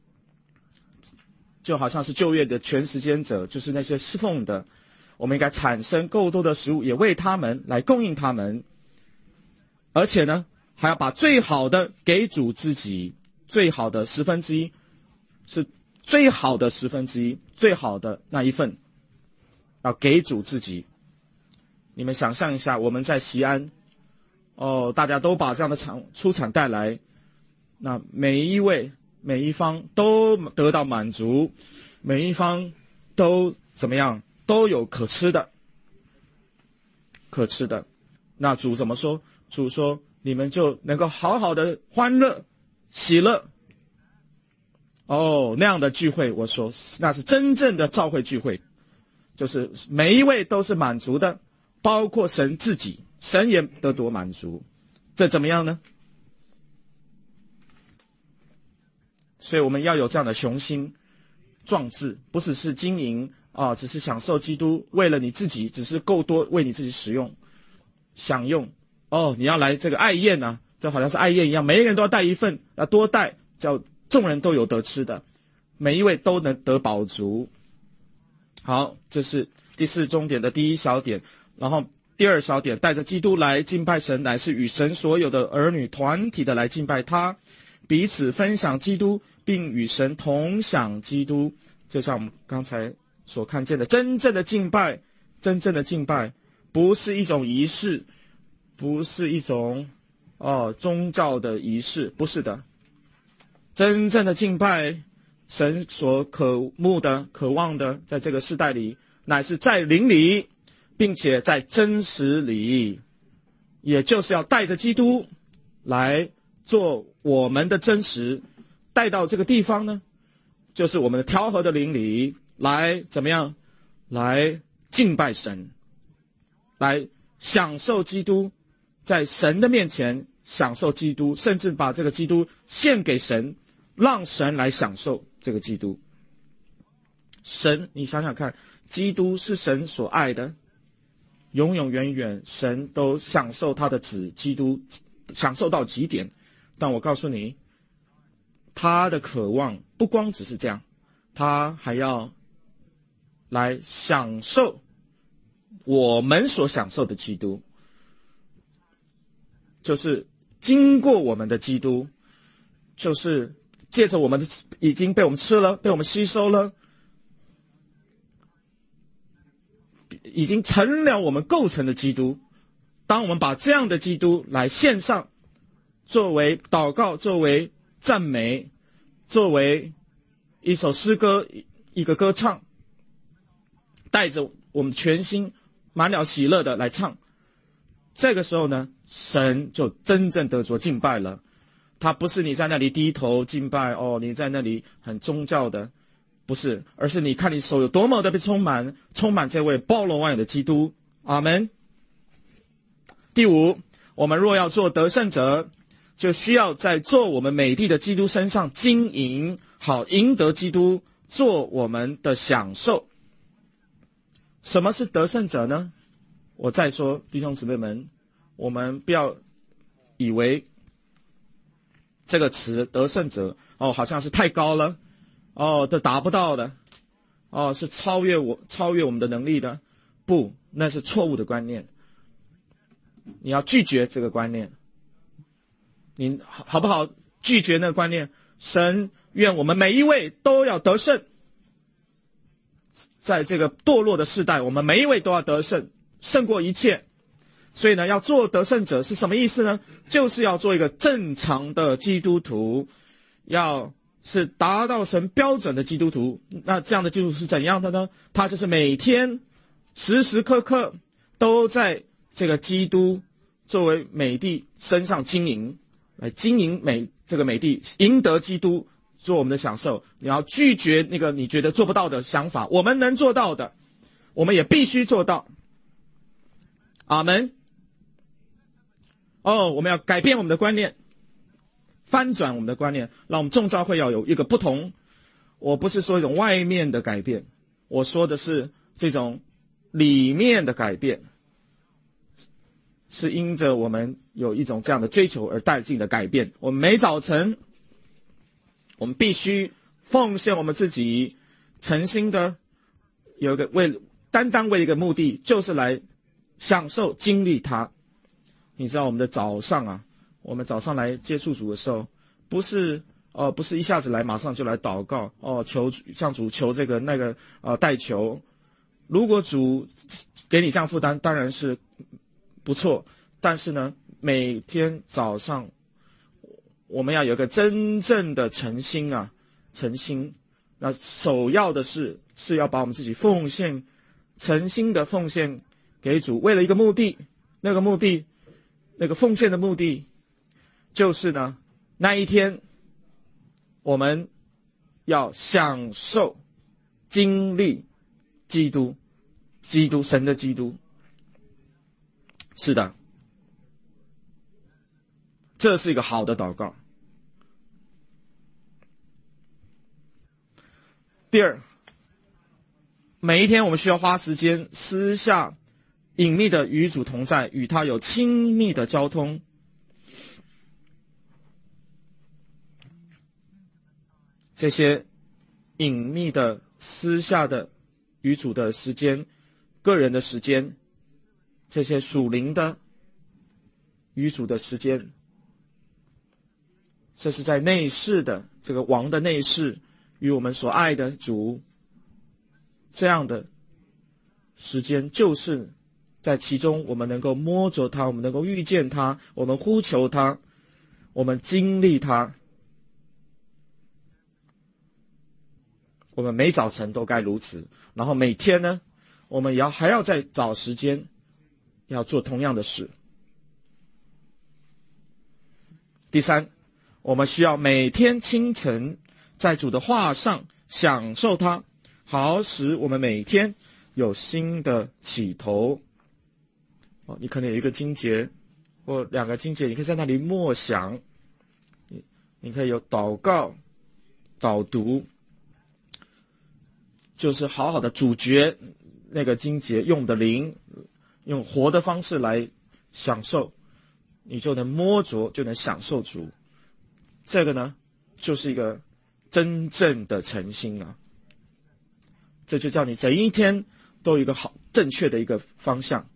S1: 就好像是旧约的全时间者，就是那些侍奉的，我们应该产生够多的食物，也为他们来供应他们。而且呢，还要把最好的给主自己，最好的1/10，是最好的1/10，最好的那一份，要给主自己。你们想象一下，我们在西安，大家都把这样的出产带来，那每一方都得到满足，每一方都怎么样，都有可吃的。那主怎么说？主说，你们就能够好好的欢乐喜乐。那样的聚会，我说那是真正的召会聚会，就是每一位都是满足的，包括神自己，神也得多满足。这怎么样呢？所以我们要有这样的雄心壮志，不只是经营只是享受基督，为了你自己，只是够多为你自己使用享用。你要来这个爱宴啊，这好像是爱宴一样，每一个人都要带一份，要多带，叫众人都有得吃的，每一位都能得饱足。好，这是第4重点的第1小点。然后第2小点，带着基督来敬拜神，乃是与神所有的儿女团体的来敬拜他，彼此分享基督，并与神同享基督。就像我们刚才所看见的，真正的敬拜不是一种仪式，不是一种宗教的仪式，不是的。真正的敬拜，神所渴慕的、渴望的，在这个世代里，乃是在灵里，并且在真实里，也就是要带着基督来做我们的真实，带到这个地方呢，就是我们的调和的灵里，来怎么样？来敬拜神，来享受基督，在神的面前享受基督，甚至把这个基督献给神，让神来享受这个基督。神，你想想看，基督是神所爱的，永永远远神都享受他的子基督，享受到极点。但我告诉你，他的渴望不光只是这样，他还要来享受我们所享受的基督，就是经过我们的基督，就是借着我们已经被我们吃了，被我们吸收了，已经成了我们构成的基督。当我们把这样的基督来献上，作为祷告，作为赞美，作为一首诗歌，一个歌唱，带着我们全心满了喜乐的来唱，这个时候呢，神就真正得着敬拜了。他不是你在那里低头敬拜，你在那里很宗教的，不是，而是你看你手有多么的被充满这位包罗万有的基督。阿们。第5，我们若要做得胜者，就需要在做我们美地的基督身上经营，好赢得基督做我们的享受。什么是得胜者呢？我再说，弟兄姊妹们，我们不要以为这个词得胜者好像是太高了，这达不到的，是超越我们的能力的。不，那是错误的观念。你要拒绝这个观念，你好不好拒绝那个观念？神愿我们每一位都要得胜，在这个堕落的世代，我们每一位都要得胜，胜过一切。所以呢，要做得胜者是什么意思呢？就是要做一个正常的基督徒，要是达到神标准的基督徒。那这样的基督徒是怎样的呢？他就是每天时时刻刻都在这个基督作为美地身上经营，来经营这个美地，赢得基督做我们的享受。你要拒绝那个你觉得做不到的想法，我们能做到的，我们也必须做到。阿们。我们要改变我们的观念， 翻转我们的观念，让我们众教会要有一个不同。我不是说一种外面的改变，我说的是这种里面的改变，是因着我们有一种这样的追求而带进的改变。我们每早晨，我们必须奉献我们自己，诚心的有一个单单为一个目的，就是来享受经历它。你知道我们的早上啊，我们早上来接触主的时候，不是一下子来马上就来祷告向主求这个那个代求。如果主给你这样负担，当然是不错，但是呢，每天早上我们要有一个真正的诚心。那首要的是要把我们自己奉献，诚心的奉献给主，为了一个目的，那个奉献的目的就是呢，那一天我们要享受经历基督，神的基督。是的，这是一个好的祷告。第二，每一天我们需要花时间私下隐秘的与主同在，与他有亲密的交通。这些隐秘的私下的与主的时间，个人的时间，这些属灵的与主的时间，这是在内室的这个王的内室，与我们所爱的主，这样的时间，就是在其中我们能够摸着他，我们能够遇见他，我们呼求他，我们经历他。我们每早晨都该如此，然后每天呢，我们还要再找时间要做同样的事。第三，我们需要每天清晨在主的话上享受它，好使我们每天有新的起头。你可能有一个经节或两个经节，你可以在那里默想，你可以有祷告、导读，就是好好的主角那个经节，用的灵，用活的方式来享受，你就能摸着，就能享受主。这个呢，就是一个真正的诚心啊！这就叫你整一天都有一个好正确的一个方向。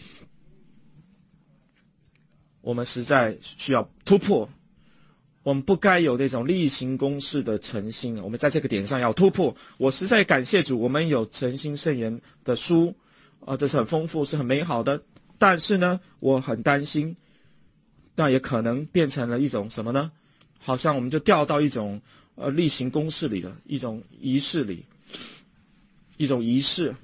S1: 我们实在需要突破，我们不该有那种例行公事的诚心，我们在这个点上要突破。我实在感谢主，我们有诚心圣言的书这是很丰富，是很美好的。但是呢，我很担心，那也可能变成了一种什么呢？好像我们就掉到一种例行公事里了，一种仪式里，一种仪式。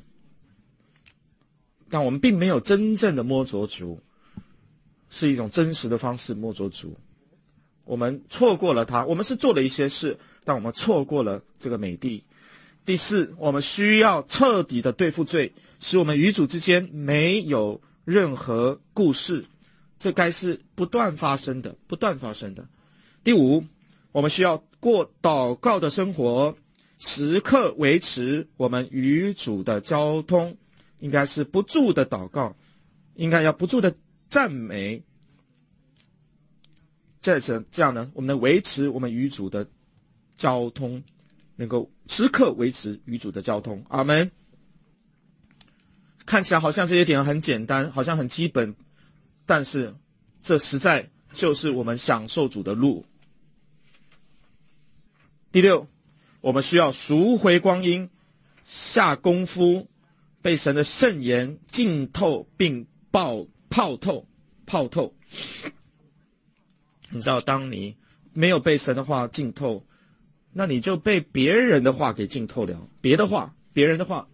S1: 但我们并没有真正的摸着主，是一种真实的方式摸着主。我们错过了它，我们是做了一些事，但我们错过了这个美地。第四，我们需要彻底的对付罪，使我们与主之间没有任何故事，这该是不断发生的。第五，我们需要过祷告的生活，时刻维持我们与主的交通，应该是不住的祷告，应该要不住的赞美。这样呢，我们能维持我们与主的交通，能够时刻维持与主的交通。阿们。看起来好像这些点很简单，好像很基本，但是这实在就是我们享受主的路。第六，我们需要赎回光阴，下功夫，被神的圣言浸透并泡透。你知道，当你没有被神的话浸透，那你就被别人的话给浸透了。别人的话，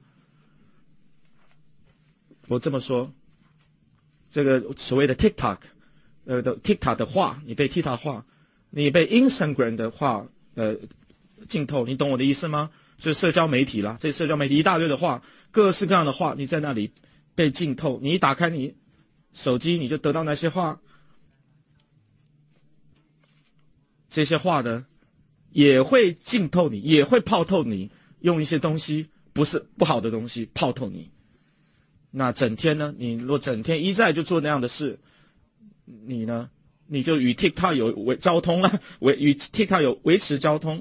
S1: 我这么说，这个所谓的 TikTok 的话，你被 TikTok 话，你被 Instagram 的话浸透，你懂我的意思吗？就是社交媒体啦，这社交媒体一大堆的话，各式各样的话，你在那里被浸透。你一打开你手机，你就得到那些话。 这些话呢，也会浸透你，也会泡透你，用一些东西不是不好的东西泡透你。那整天呢，你若整天一再就做那样的事，你呢，你就与 TikTok 有交通了，与 TikTok 有维持交通。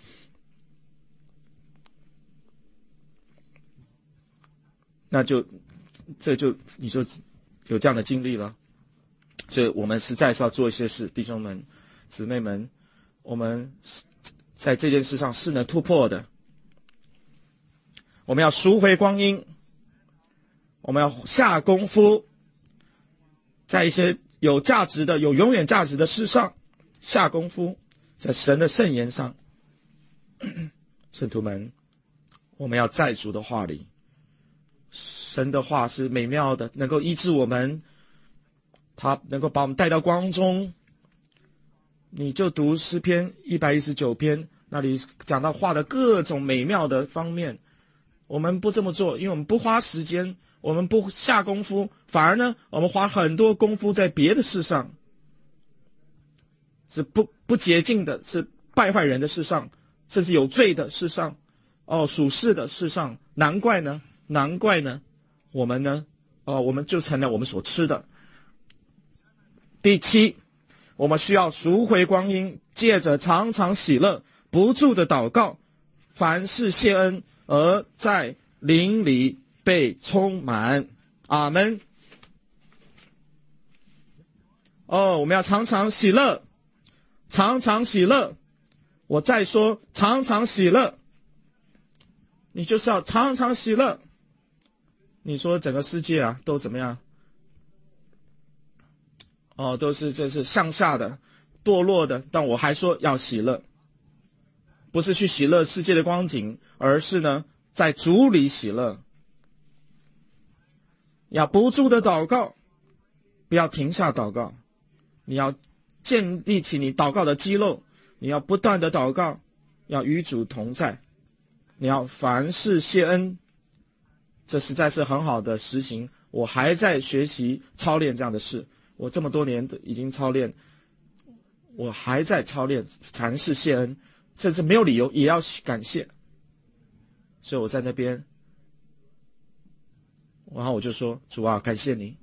S1: 那就你就有这样的经历了。所以我们实在是要做一些事，弟兄们姊妹们，我们在这件事上是能突破的。我们要赎回光阴，我们要下功夫，在一些有价值的有永远价值的事上下功夫，在神的圣言上。圣徒们，我们要在主的话里，神的话是美妙的，能够医治我们，他能够把我们带到光中。你就读诗篇119篇，那里讲到话的各种美妙的方面。我们不这么做，因为我们不花时间，我们不下功夫，反而呢，我们花很多功夫在别的事上，是不洁净的，是败坏人的事上，甚至有罪的事上，属世的事上。难怪呢，我们呢，我们就成了我们所吃的。第7，我们需要赎回光阴，借着常常喜乐，不住的祷告，凡事谢恩，而在灵里被充满。阿们。我们要常常喜乐，常常喜乐。我再说，常常喜乐。你就是要常常喜乐。你说整个世界啊，都怎么样？这是向下的、堕落的，但我还说要喜乐，不是去喜乐世界的光景，而是呢，在主里喜乐。要不住的祷告，不要停下祷告，你要建立起你祷告的肌肉，你要不断的祷告，要与主同在，你要凡事谢恩。这实在是很好的实行，我还在学习操练这样的事。我这么多年已经操练，我还在操练凡事谢恩，甚至没有理由也要感谢。所以我在那边，然后我就说，主啊，感谢你。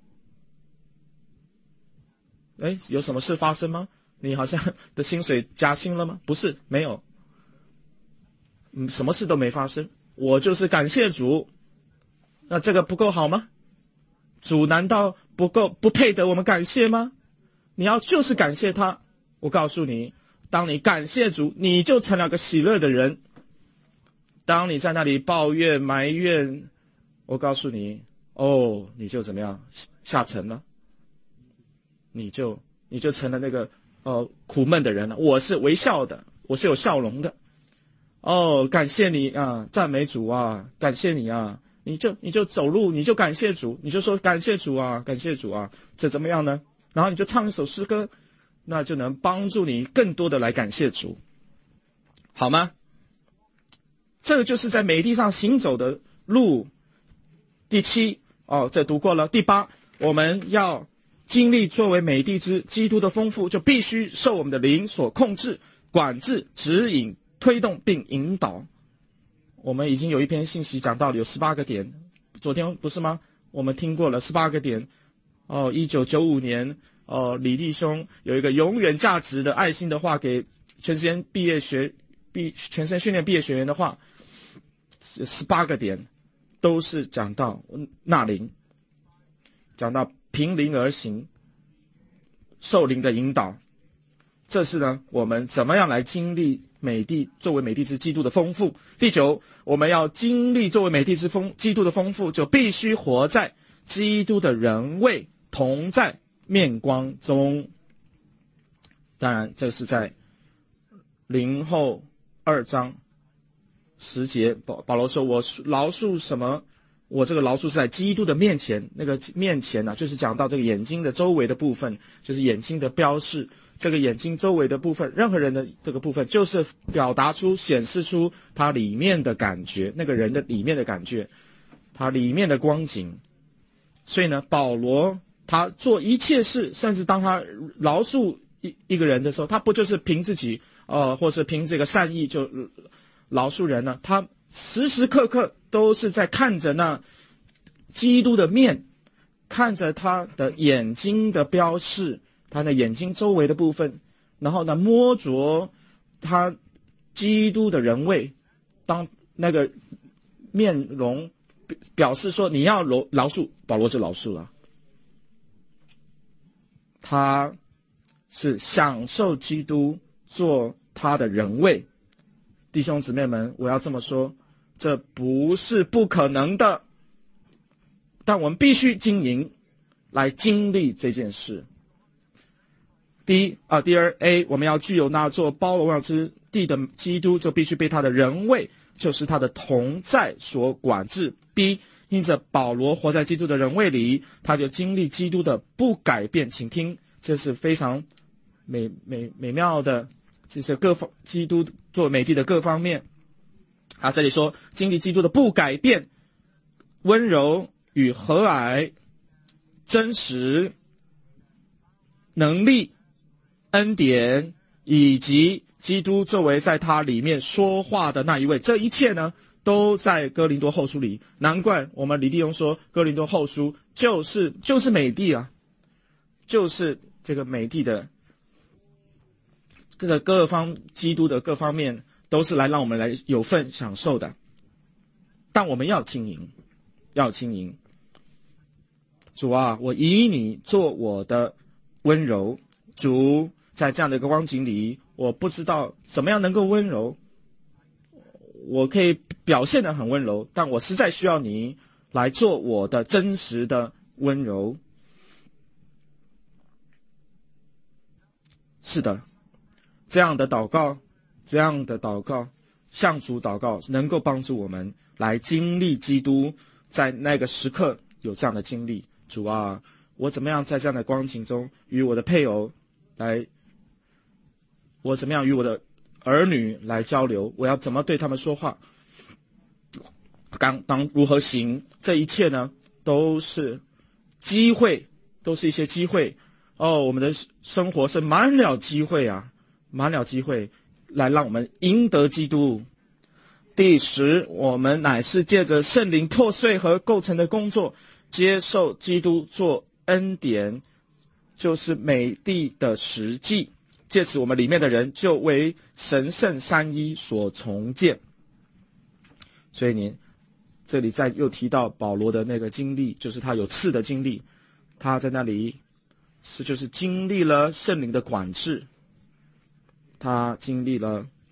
S1: 有什么事发生吗？你好像的薪水加薪了吗？不是，没有，什么事都没发生，我就是感谢主。那这个不够好吗？主难道不配得我们感谢吗？你要就是感谢他。我告诉你，当你感谢主，你就成了个喜乐的人。当你在那里抱怨埋怨，我告诉你，你就怎么样下沉了，你就成了那个苦闷的人了。我是微笑的，我是有笑容的。感谢你啊，赞美主啊，感谢你啊。你就走路，你就感谢主，你就说感谢主啊，感谢主啊，这怎么样呢？然后你就唱一首诗歌，那就能帮助你更多的来感谢主，好吗？这个就是在美地上行走的路。第7，这读过了。第8，我们要经历作为美地之基督的丰富，就必须受我们的灵所控制、管制、指引、推动并引导。我们已经有一篇信息讲到了有18个点，昨天不是吗？我们听过了18个点。1995年，李弟兄有一个永远价值的爱心的话给全时间全身训练毕业学员的话，18个点都是讲到纳灵，讲到凭灵而行，受灵的引导。这是呢，我们怎么样来经历美地作为美地之基督的丰富。第9，我们要经历作为美地之基督的丰富，就必须活在基督的人位同在面光中。当然这是在林后2章10节，保罗说，我饶恕什么？我这个饶恕是在基督的面前。那个面前呢，就是讲到这个眼睛的周围的部分，就是眼睛的标示。这个眼睛周围的部分，任何人的这个部分，就是表达出、显示出他里面的感觉，那个人的里面的感觉，他里面的光景。所以呢，保罗他做一切事，甚至当他饶恕一个人的时候，他不就是凭自己或是凭这个善意就饶恕人呢？他时时刻刻都是在看着那基督的面，看着他的眼睛的标示，他的眼睛周围的部分，然后呢摸着他基督的人位，当那个面容表示说你要饶恕，保罗就饶恕了。他是享受基督做他的人位。弟兄姊妹们，我要这么说，这不是不可能的，但我们必须经营来经历这件事。第二 A， 我们要具有那做包罗万之地的基督，就必须被他的人位，就是他的同在所管制。B， 因着保罗活在基督的人位里，他就经历基督的不改变。请听，这是非常美妙的，这是基督做美地的各方面。这里说经历基督的不改变，温柔与和蔼，真实，能力，恩典，以及基督作为在他里面说话的那一位，这一切呢都在哥林多后书里。难怪我们李弟兄说哥林多后书就是美地啊，就是这个美地的各方基督的各方面都是来让我们来有份享受的。但我们要经营，主啊，我以你做我的温柔。主，在这样的一个光景里，我不知道怎么样能够温柔，我可以表现得很温柔，但我实在需要你来做我的真实的温柔。是的，这样的祷告，向主祷告，能够帮助我们来经历基督在那个时刻有这样的经历。主啊，我怎么样在这样的光景中与我的配偶我怎么样与我的儿女来交流，我要怎么对他们说话，当如何行，这一切呢都是机会，都是一些机会。我们的生活是满了机会来让我们赢得基督。第10，我们乃是借着圣灵破碎和构成的工作，接受基督做恩典，就是美地的实际。借此我们里面的人就为神圣三一所重建。所以你这里又提到保罗的那个经历，就是他有刺的经历，他在那里就是经历了圣灵的管制，他经历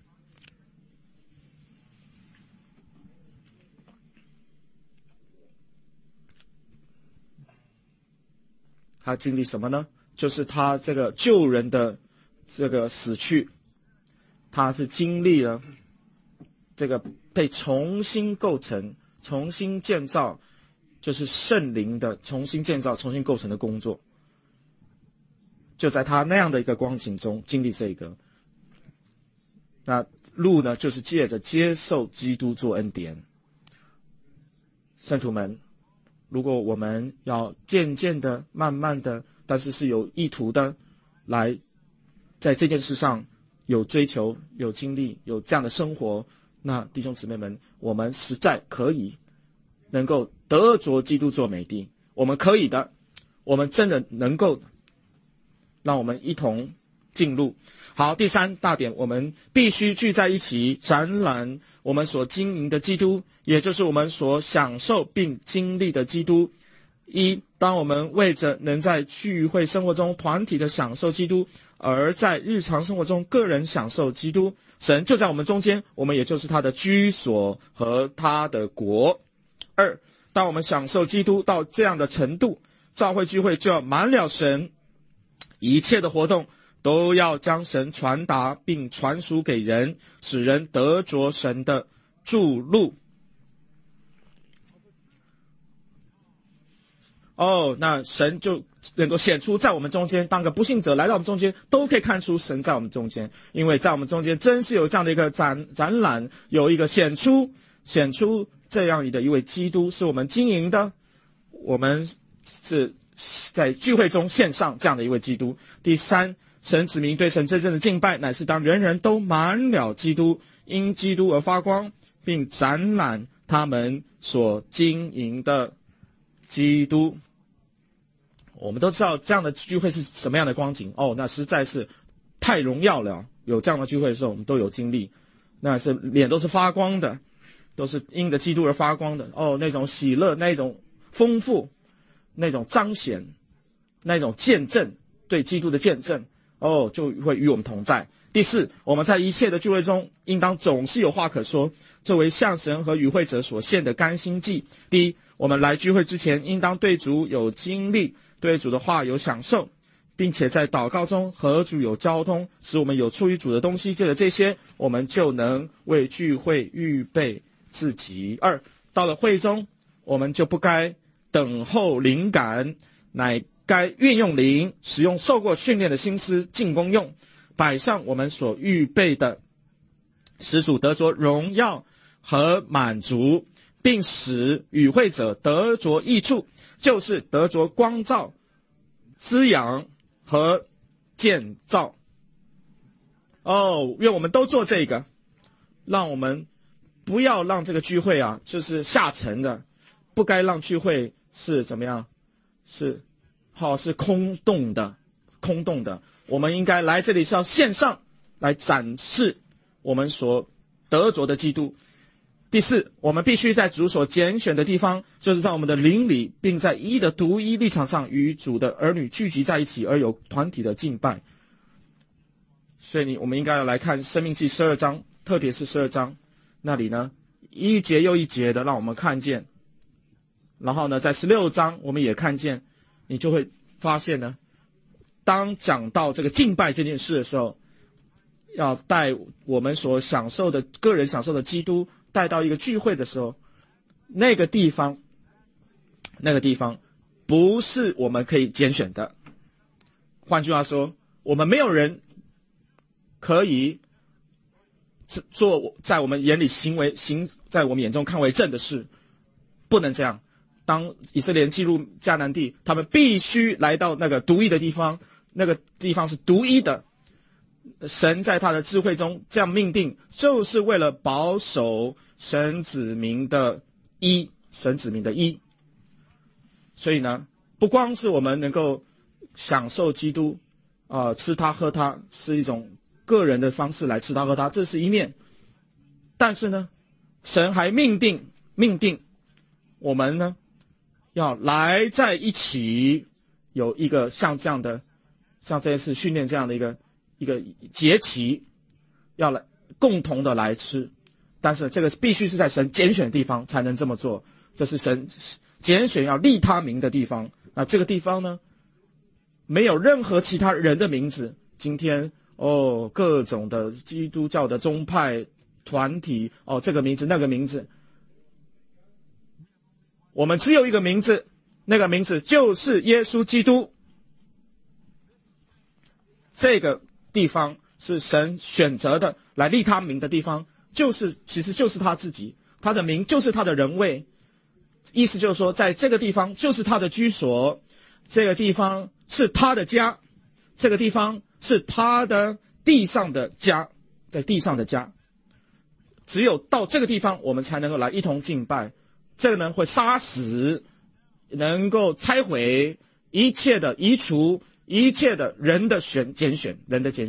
S1: 什么呢？就是他这个救人的这个死去，他是经历了这个被重新构成、重新建造，就是圣灵的重新建造、重新构成的工作。就在他那样的一个光景中经历这个。那路呢，就是借着接受基督做恩典。圣徒们，如果我们要渐渐的、慢慢的，但是有意图的来在这件事上有追求、有经历、有这样的生活，那弟兄姊妹们，我们实在可以能够得着基督做美地，我们可以的，我们真的能够的，让我们一同进入。好，第3大点，我们必须聚在一起展览我们所经营的基督，也就是我们所享受并经历的基督。当我们为着能在聚会生活中团体的享受基督，而在日常生活中个人享受基督，神就在我们中间，我们也就是他的居所和他的国。2，当我们享受基督到这样的程度，教会聚会就要满了神，一切的活动都要将神传达并传输给人，使人得着神的助录。那神就能够显出在我们中间，当个不信者来到我们中间，都可以看出神在我们中间，因为在我们中间真是有这样的一个展览，有一个显出这样的一位基督是我们经营的，我们是在聚会中献上这样的一位基督。第3， 神子民对神真正的敬拜，乃是当人人都满了基督，因基督而发光，并展览他们所经营的基督。我们都知道这样的聚会是什么样的光景那实在是太荣耀了。有这样的聚会的时候，我们都有经历，那是脸都是发光的，都是因着基督而发光的那种喜乐，那种丰富，那种彰显，那种见证，对基督的见证就会与我们同在。第四，我们在一切的聚会中，应当总是有话可说，作为向神和与会者所献的甘心祭。第一，我们来聚会之前，应当对主有经历，对主的话有享受，并且在祷告中和主有交通，使我们有出于主的东西。借着这些，我们就能为聚会预备自己。二，到了会中，我们就不该等候灵感，乃该运用灵，使用受过训练的心思尽功用，摆上我们所预备的，使主得着荣耀和满足，并使与会者得着益处，就是得着光照、滋养和建造。愿我们都做这个，让我们不要让这个聚会就是下沉的，不该让聚会是怎么样，是空洞的。我们应该来这里是要献上来展示我们所得着的基督。第四，我们必须在主所拣选的地方，就是在我们的灵里，并在一的独一立场上与主的儿女聚集在一起，而有团体的敬拜。所以我们应该要来看申命记12章，特别是12章那里呢，一节又一节的让我们看见。然后呢，在16章我们也看见，你就会发现呢，当讲到这个敬拜这件事的时候，要带我们所享受的个人享受的基督带到一个聚会的时候，那个地方不是我们可以拣选的。换句话说，我们没有人可以做在我们眼里在我们眼中看为正的事，不能这样。当以色列人进入迦南地，他们必须来到那个独一的地方，那个地方是独一的。神在他的智慧中这样命定，就是为了保守神子民的一。所以呢，不光是我们能够享受基督吃他喝他，是一种个人的方式来吃他喝他，这是一面。但是呢，神还命定我们呢要来在一起，有一个像这一次训练这样的一个节期，要来共同的来吃。但是这个必须是在神拣选的地方才能这么做，这是神拣选要立他名的地方。那这个地方呢，没有任何其他人的名字。今天各种的基督教的宗派团体这个名字那个名字，我们只有一个名字，那个名字就是耶稣基督。这个地方是神选择的来立他名的地方，其实就是他自己，他的名就是他的人位。意思就是说，在这个地方就是他的居所，这个地方是他的家，这个地方是他的地上的家，在地上的家。只有到这个地方，我们才能够来一同敬拜。这个呢，会杀死，能够拆毁一切的移除，一切的人的拣选，人的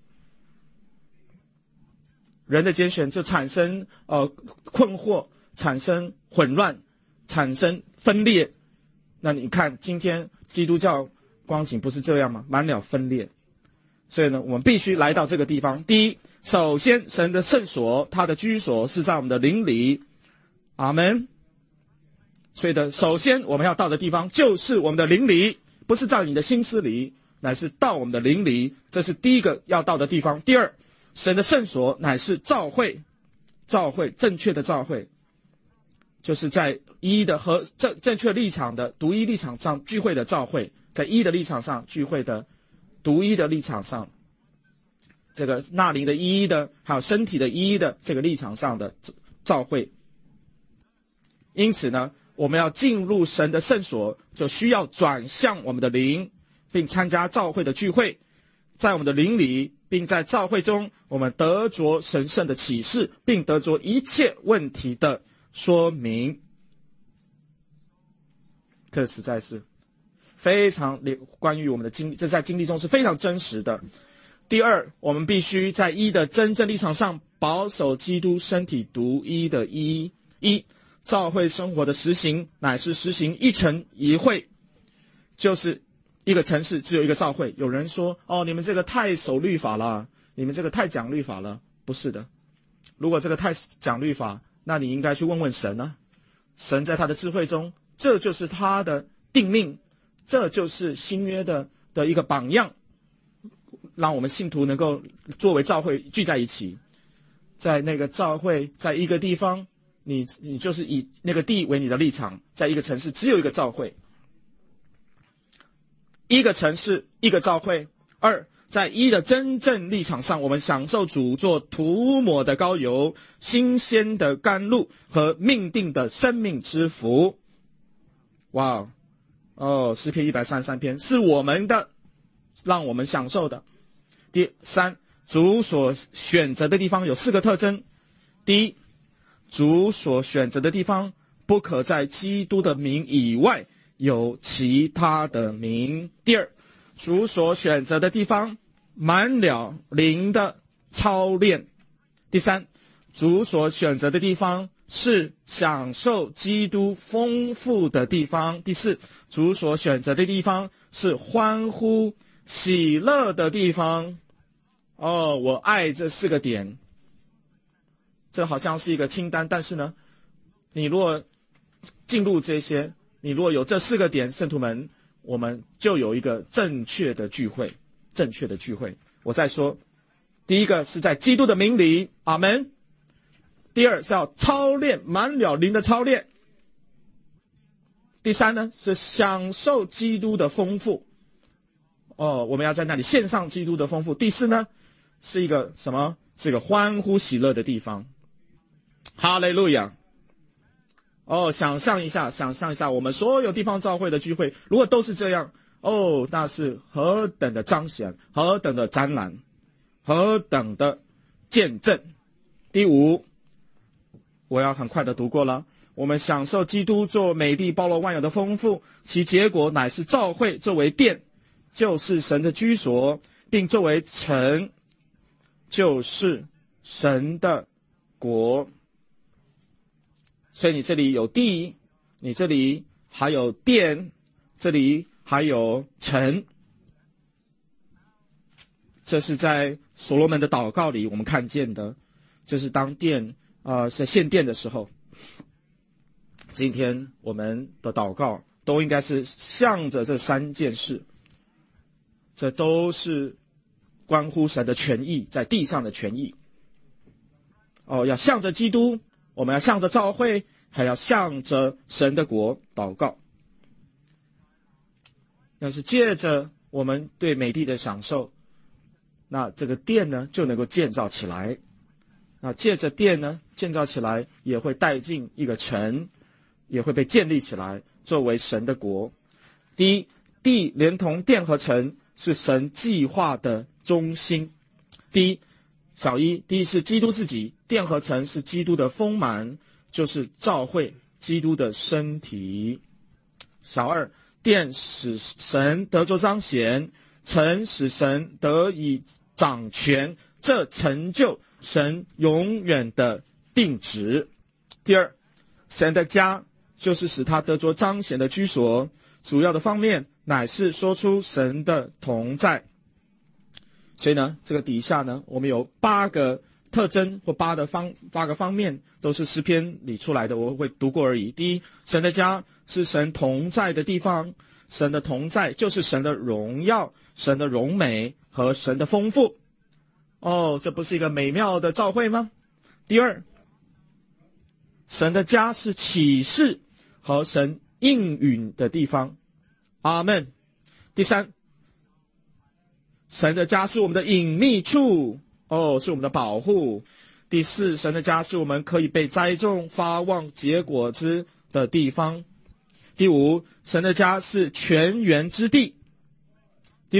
S1: 拣选就产生困惑，产生混乱，产生分裂。那你看今天基督教光景不是这样吗？满了分裂。所以呢，我们必须来到这个地方。第一，首先神的圣所，他的居所是在我们的灵里。阿们。所以的，首先我们要到的地方就是我们的灵里，不是在你的心思里，乃是到我们的灵里，这是第一个要到的地方。第二，神的圣所乃是召会，正确的召会，就是在一的和正确立场的独一立场上聚会的召会，在一的立场上聚会的独一的立场上，这个纳灵的一的，还有身体的一的这个立场上的召会。因此呢，我们要进入神的圣所，就需要转向我们的灵，并参加召会的聚会。 在我们的灵里，并在教会中，我们得着神圣的启示，并得着一切问题的说明。这实在是非常关于我们的经历，这在经历中是非常真实的。第二，我们必须在一的真正立场上保守基督身体独一的一。教会生活的实行乃是实行一城一会，就是一个城市只有一个教会。有人说，你们这个太守律法了，你们这个太讲律法了。不是的，如果这个太讲律法，那你应该去问问神啊。神在他的智慧中，这就是他的定命，这就是新约的一个榜样，让我们信徒能够作为教会聚在一起。在那个教会，在一个地方，你就是以那个地为你的立场，在一个城市只有一个教会，一个城市一个教会。二，在一的真正立场上，我们享受主做涂抹的膏油、新鲜的甘露和命定的生命之福。哇诗篇133篇是我们的，让我们享受的。第三，主所选择的地方有4个特征。第一，主所选择的地方不可在基督的名以外有其他的名。第二，主所选择的地方满了灵的操练。第三，主所选择的地方是享受基督丰富的地方。第四，主所选择的地方是欢呼喜乐的地方。我爱这4个点，这好像是一个清单，但是呢，你若进入这些，你若有这4个点，圣徒们，我们就有一个正确的聚会。我再说，第一个是在基督的名里，阿们。第二是要操练，满了灵的操练。第三呢，是享受基督的丰富。我们要在那里献上基督的丰富。第四呢，是一个什么？是一个欢呼喜乐的地方。哈利路亚！想象一下，我们所有地方教会的聚会，如果都是这样，那是何等的彰显，何等的展览，何等的见证。第五，我要很快的读过了。我们享受基督做美地包罗万有的丰富，其结果乃是教会作为殿，就是神的居所，并作为城，就是神的国。所以你这里有地，你这里还有殿，这里还有城。这是在所罗门的祷告里我们看见的，就是当殿在献殿的时候。今天我们的祷告都应该是向着这3件事，这都是关乎神的权益，在地上的权益。要向着基督，我们要向着教会，还要向着神的国祷告。但是借着我们对美地的享受，那这个殿呢就能够建造起来。那借着殿呢建造起来，也会带进一个城，也会被建立起来，作为神的国。第一，地连同殿和城是神计划的中心。第一是基督自己，殿和城是基督的丰满，就是教会基督的身体。小二，殿使神得着彰显，城使神得以掌权，这成就神永远的定旨。第二，神的家就是使他得着彰显的居所，主要的方面乃是说出神的同在。所以呢，这个底下呢，我们有8个特征或8个方面，都是诗篇里出来的，我会读过而已。第一，神的家是神同在的地方，神的同在就是神的荣耀、神的荣美和神的丰富。这不是一个美妙的教会吗？第二，神的家是启示和神应允的地方。阿们。第三，神的家是我们的隐秘处，是我们的保护。第四，神的家是我们可以被栽种、发旺、结果子的地方。第五，神的家是泉源之地。第六，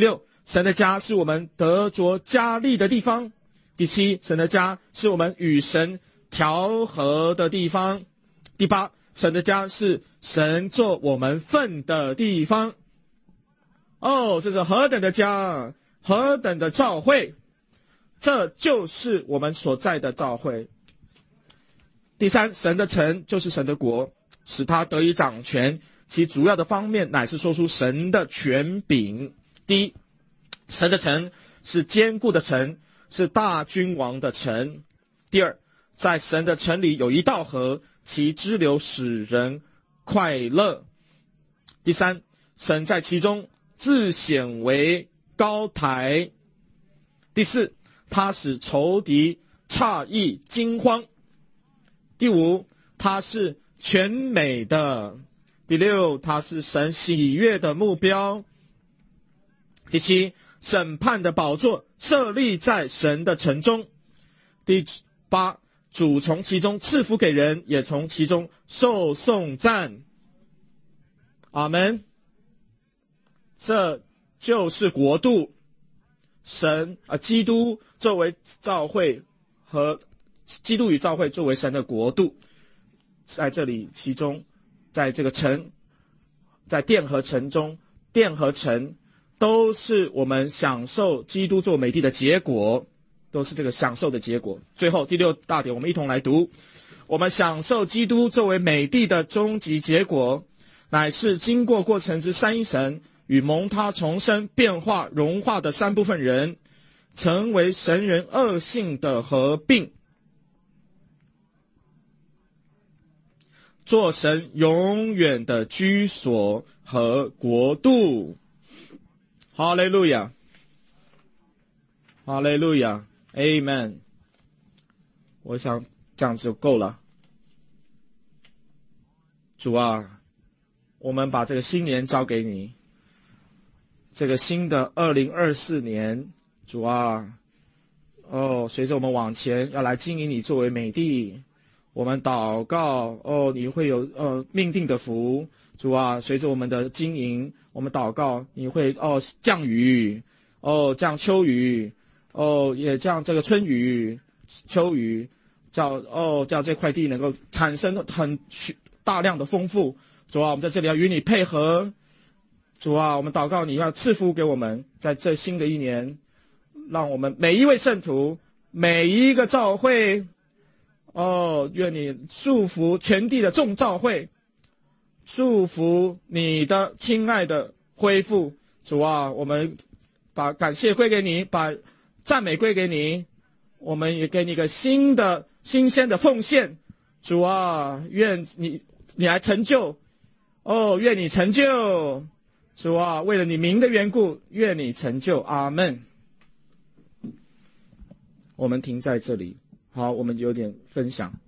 S1: 神的家是我们得着加力的地方。第七，神的家是我们与神调和的地方。第八，神的家是神做我们份的地方。哦，这是何等的家，何等的召会，这就是我们所在的召会。第三，神的城就是神的国，使他得以掌权，其主要的方面乃是说出神的权柄。第一，神的城是坚固的城，是大君王的城。第二，在神的城里有一道河，其支流使人快乐。第三，神在其中自显为高台。第四，他使仇敌诧异惊慌。第五，他是全美的。第六，他是神喜悦的目标。第七，审判的宝座设立在神的城中。第八，主从其中赐福给人，也从其中受颂赞。阿们。这就是国度，基督作为教会和基督与教会作为神的国度，在这里其中，在这个城，在殿和城中，殿和城都是我们享受基督做美地的结果，都是这个享受的结果。最后第六大点，我们一同来读：我们享受基督作为美地的终极结果，乃是经过过程之三一神与蒙他重生、变化、融化的三部分人，成为神人二性的合并，做神永远的居所和国度。哈利路亚，哈利路亚 ，Amen。我想这样子就够了。主啊，我们把这个新年交给你，这个新的2024年，主啊，随着我们往前要来经营你作为美地，我们祷告，你会有命定的福。主啊，随着我们的经营，我们祷告你会降雨，降秋雨，也降这个春雨、秋雨，叫这块地能够产生很大量的丰富。主啊，我们在这里要与你配合。主啊，我们祷告你要赐福给我们，在这新的一年，让我们每一位圣徒，每一个教会，愿你祝福全地的众教会，祝福你的亲爱的恢复。主啊，我们把感谢归给你，把赞美归给你，我们也给你一个新鲜的奉献。主啊，愿你来成就，愿你成就。主啊，为了你名的缘故，愿你成就。阿们。我们停在这里。好，我们有点分享。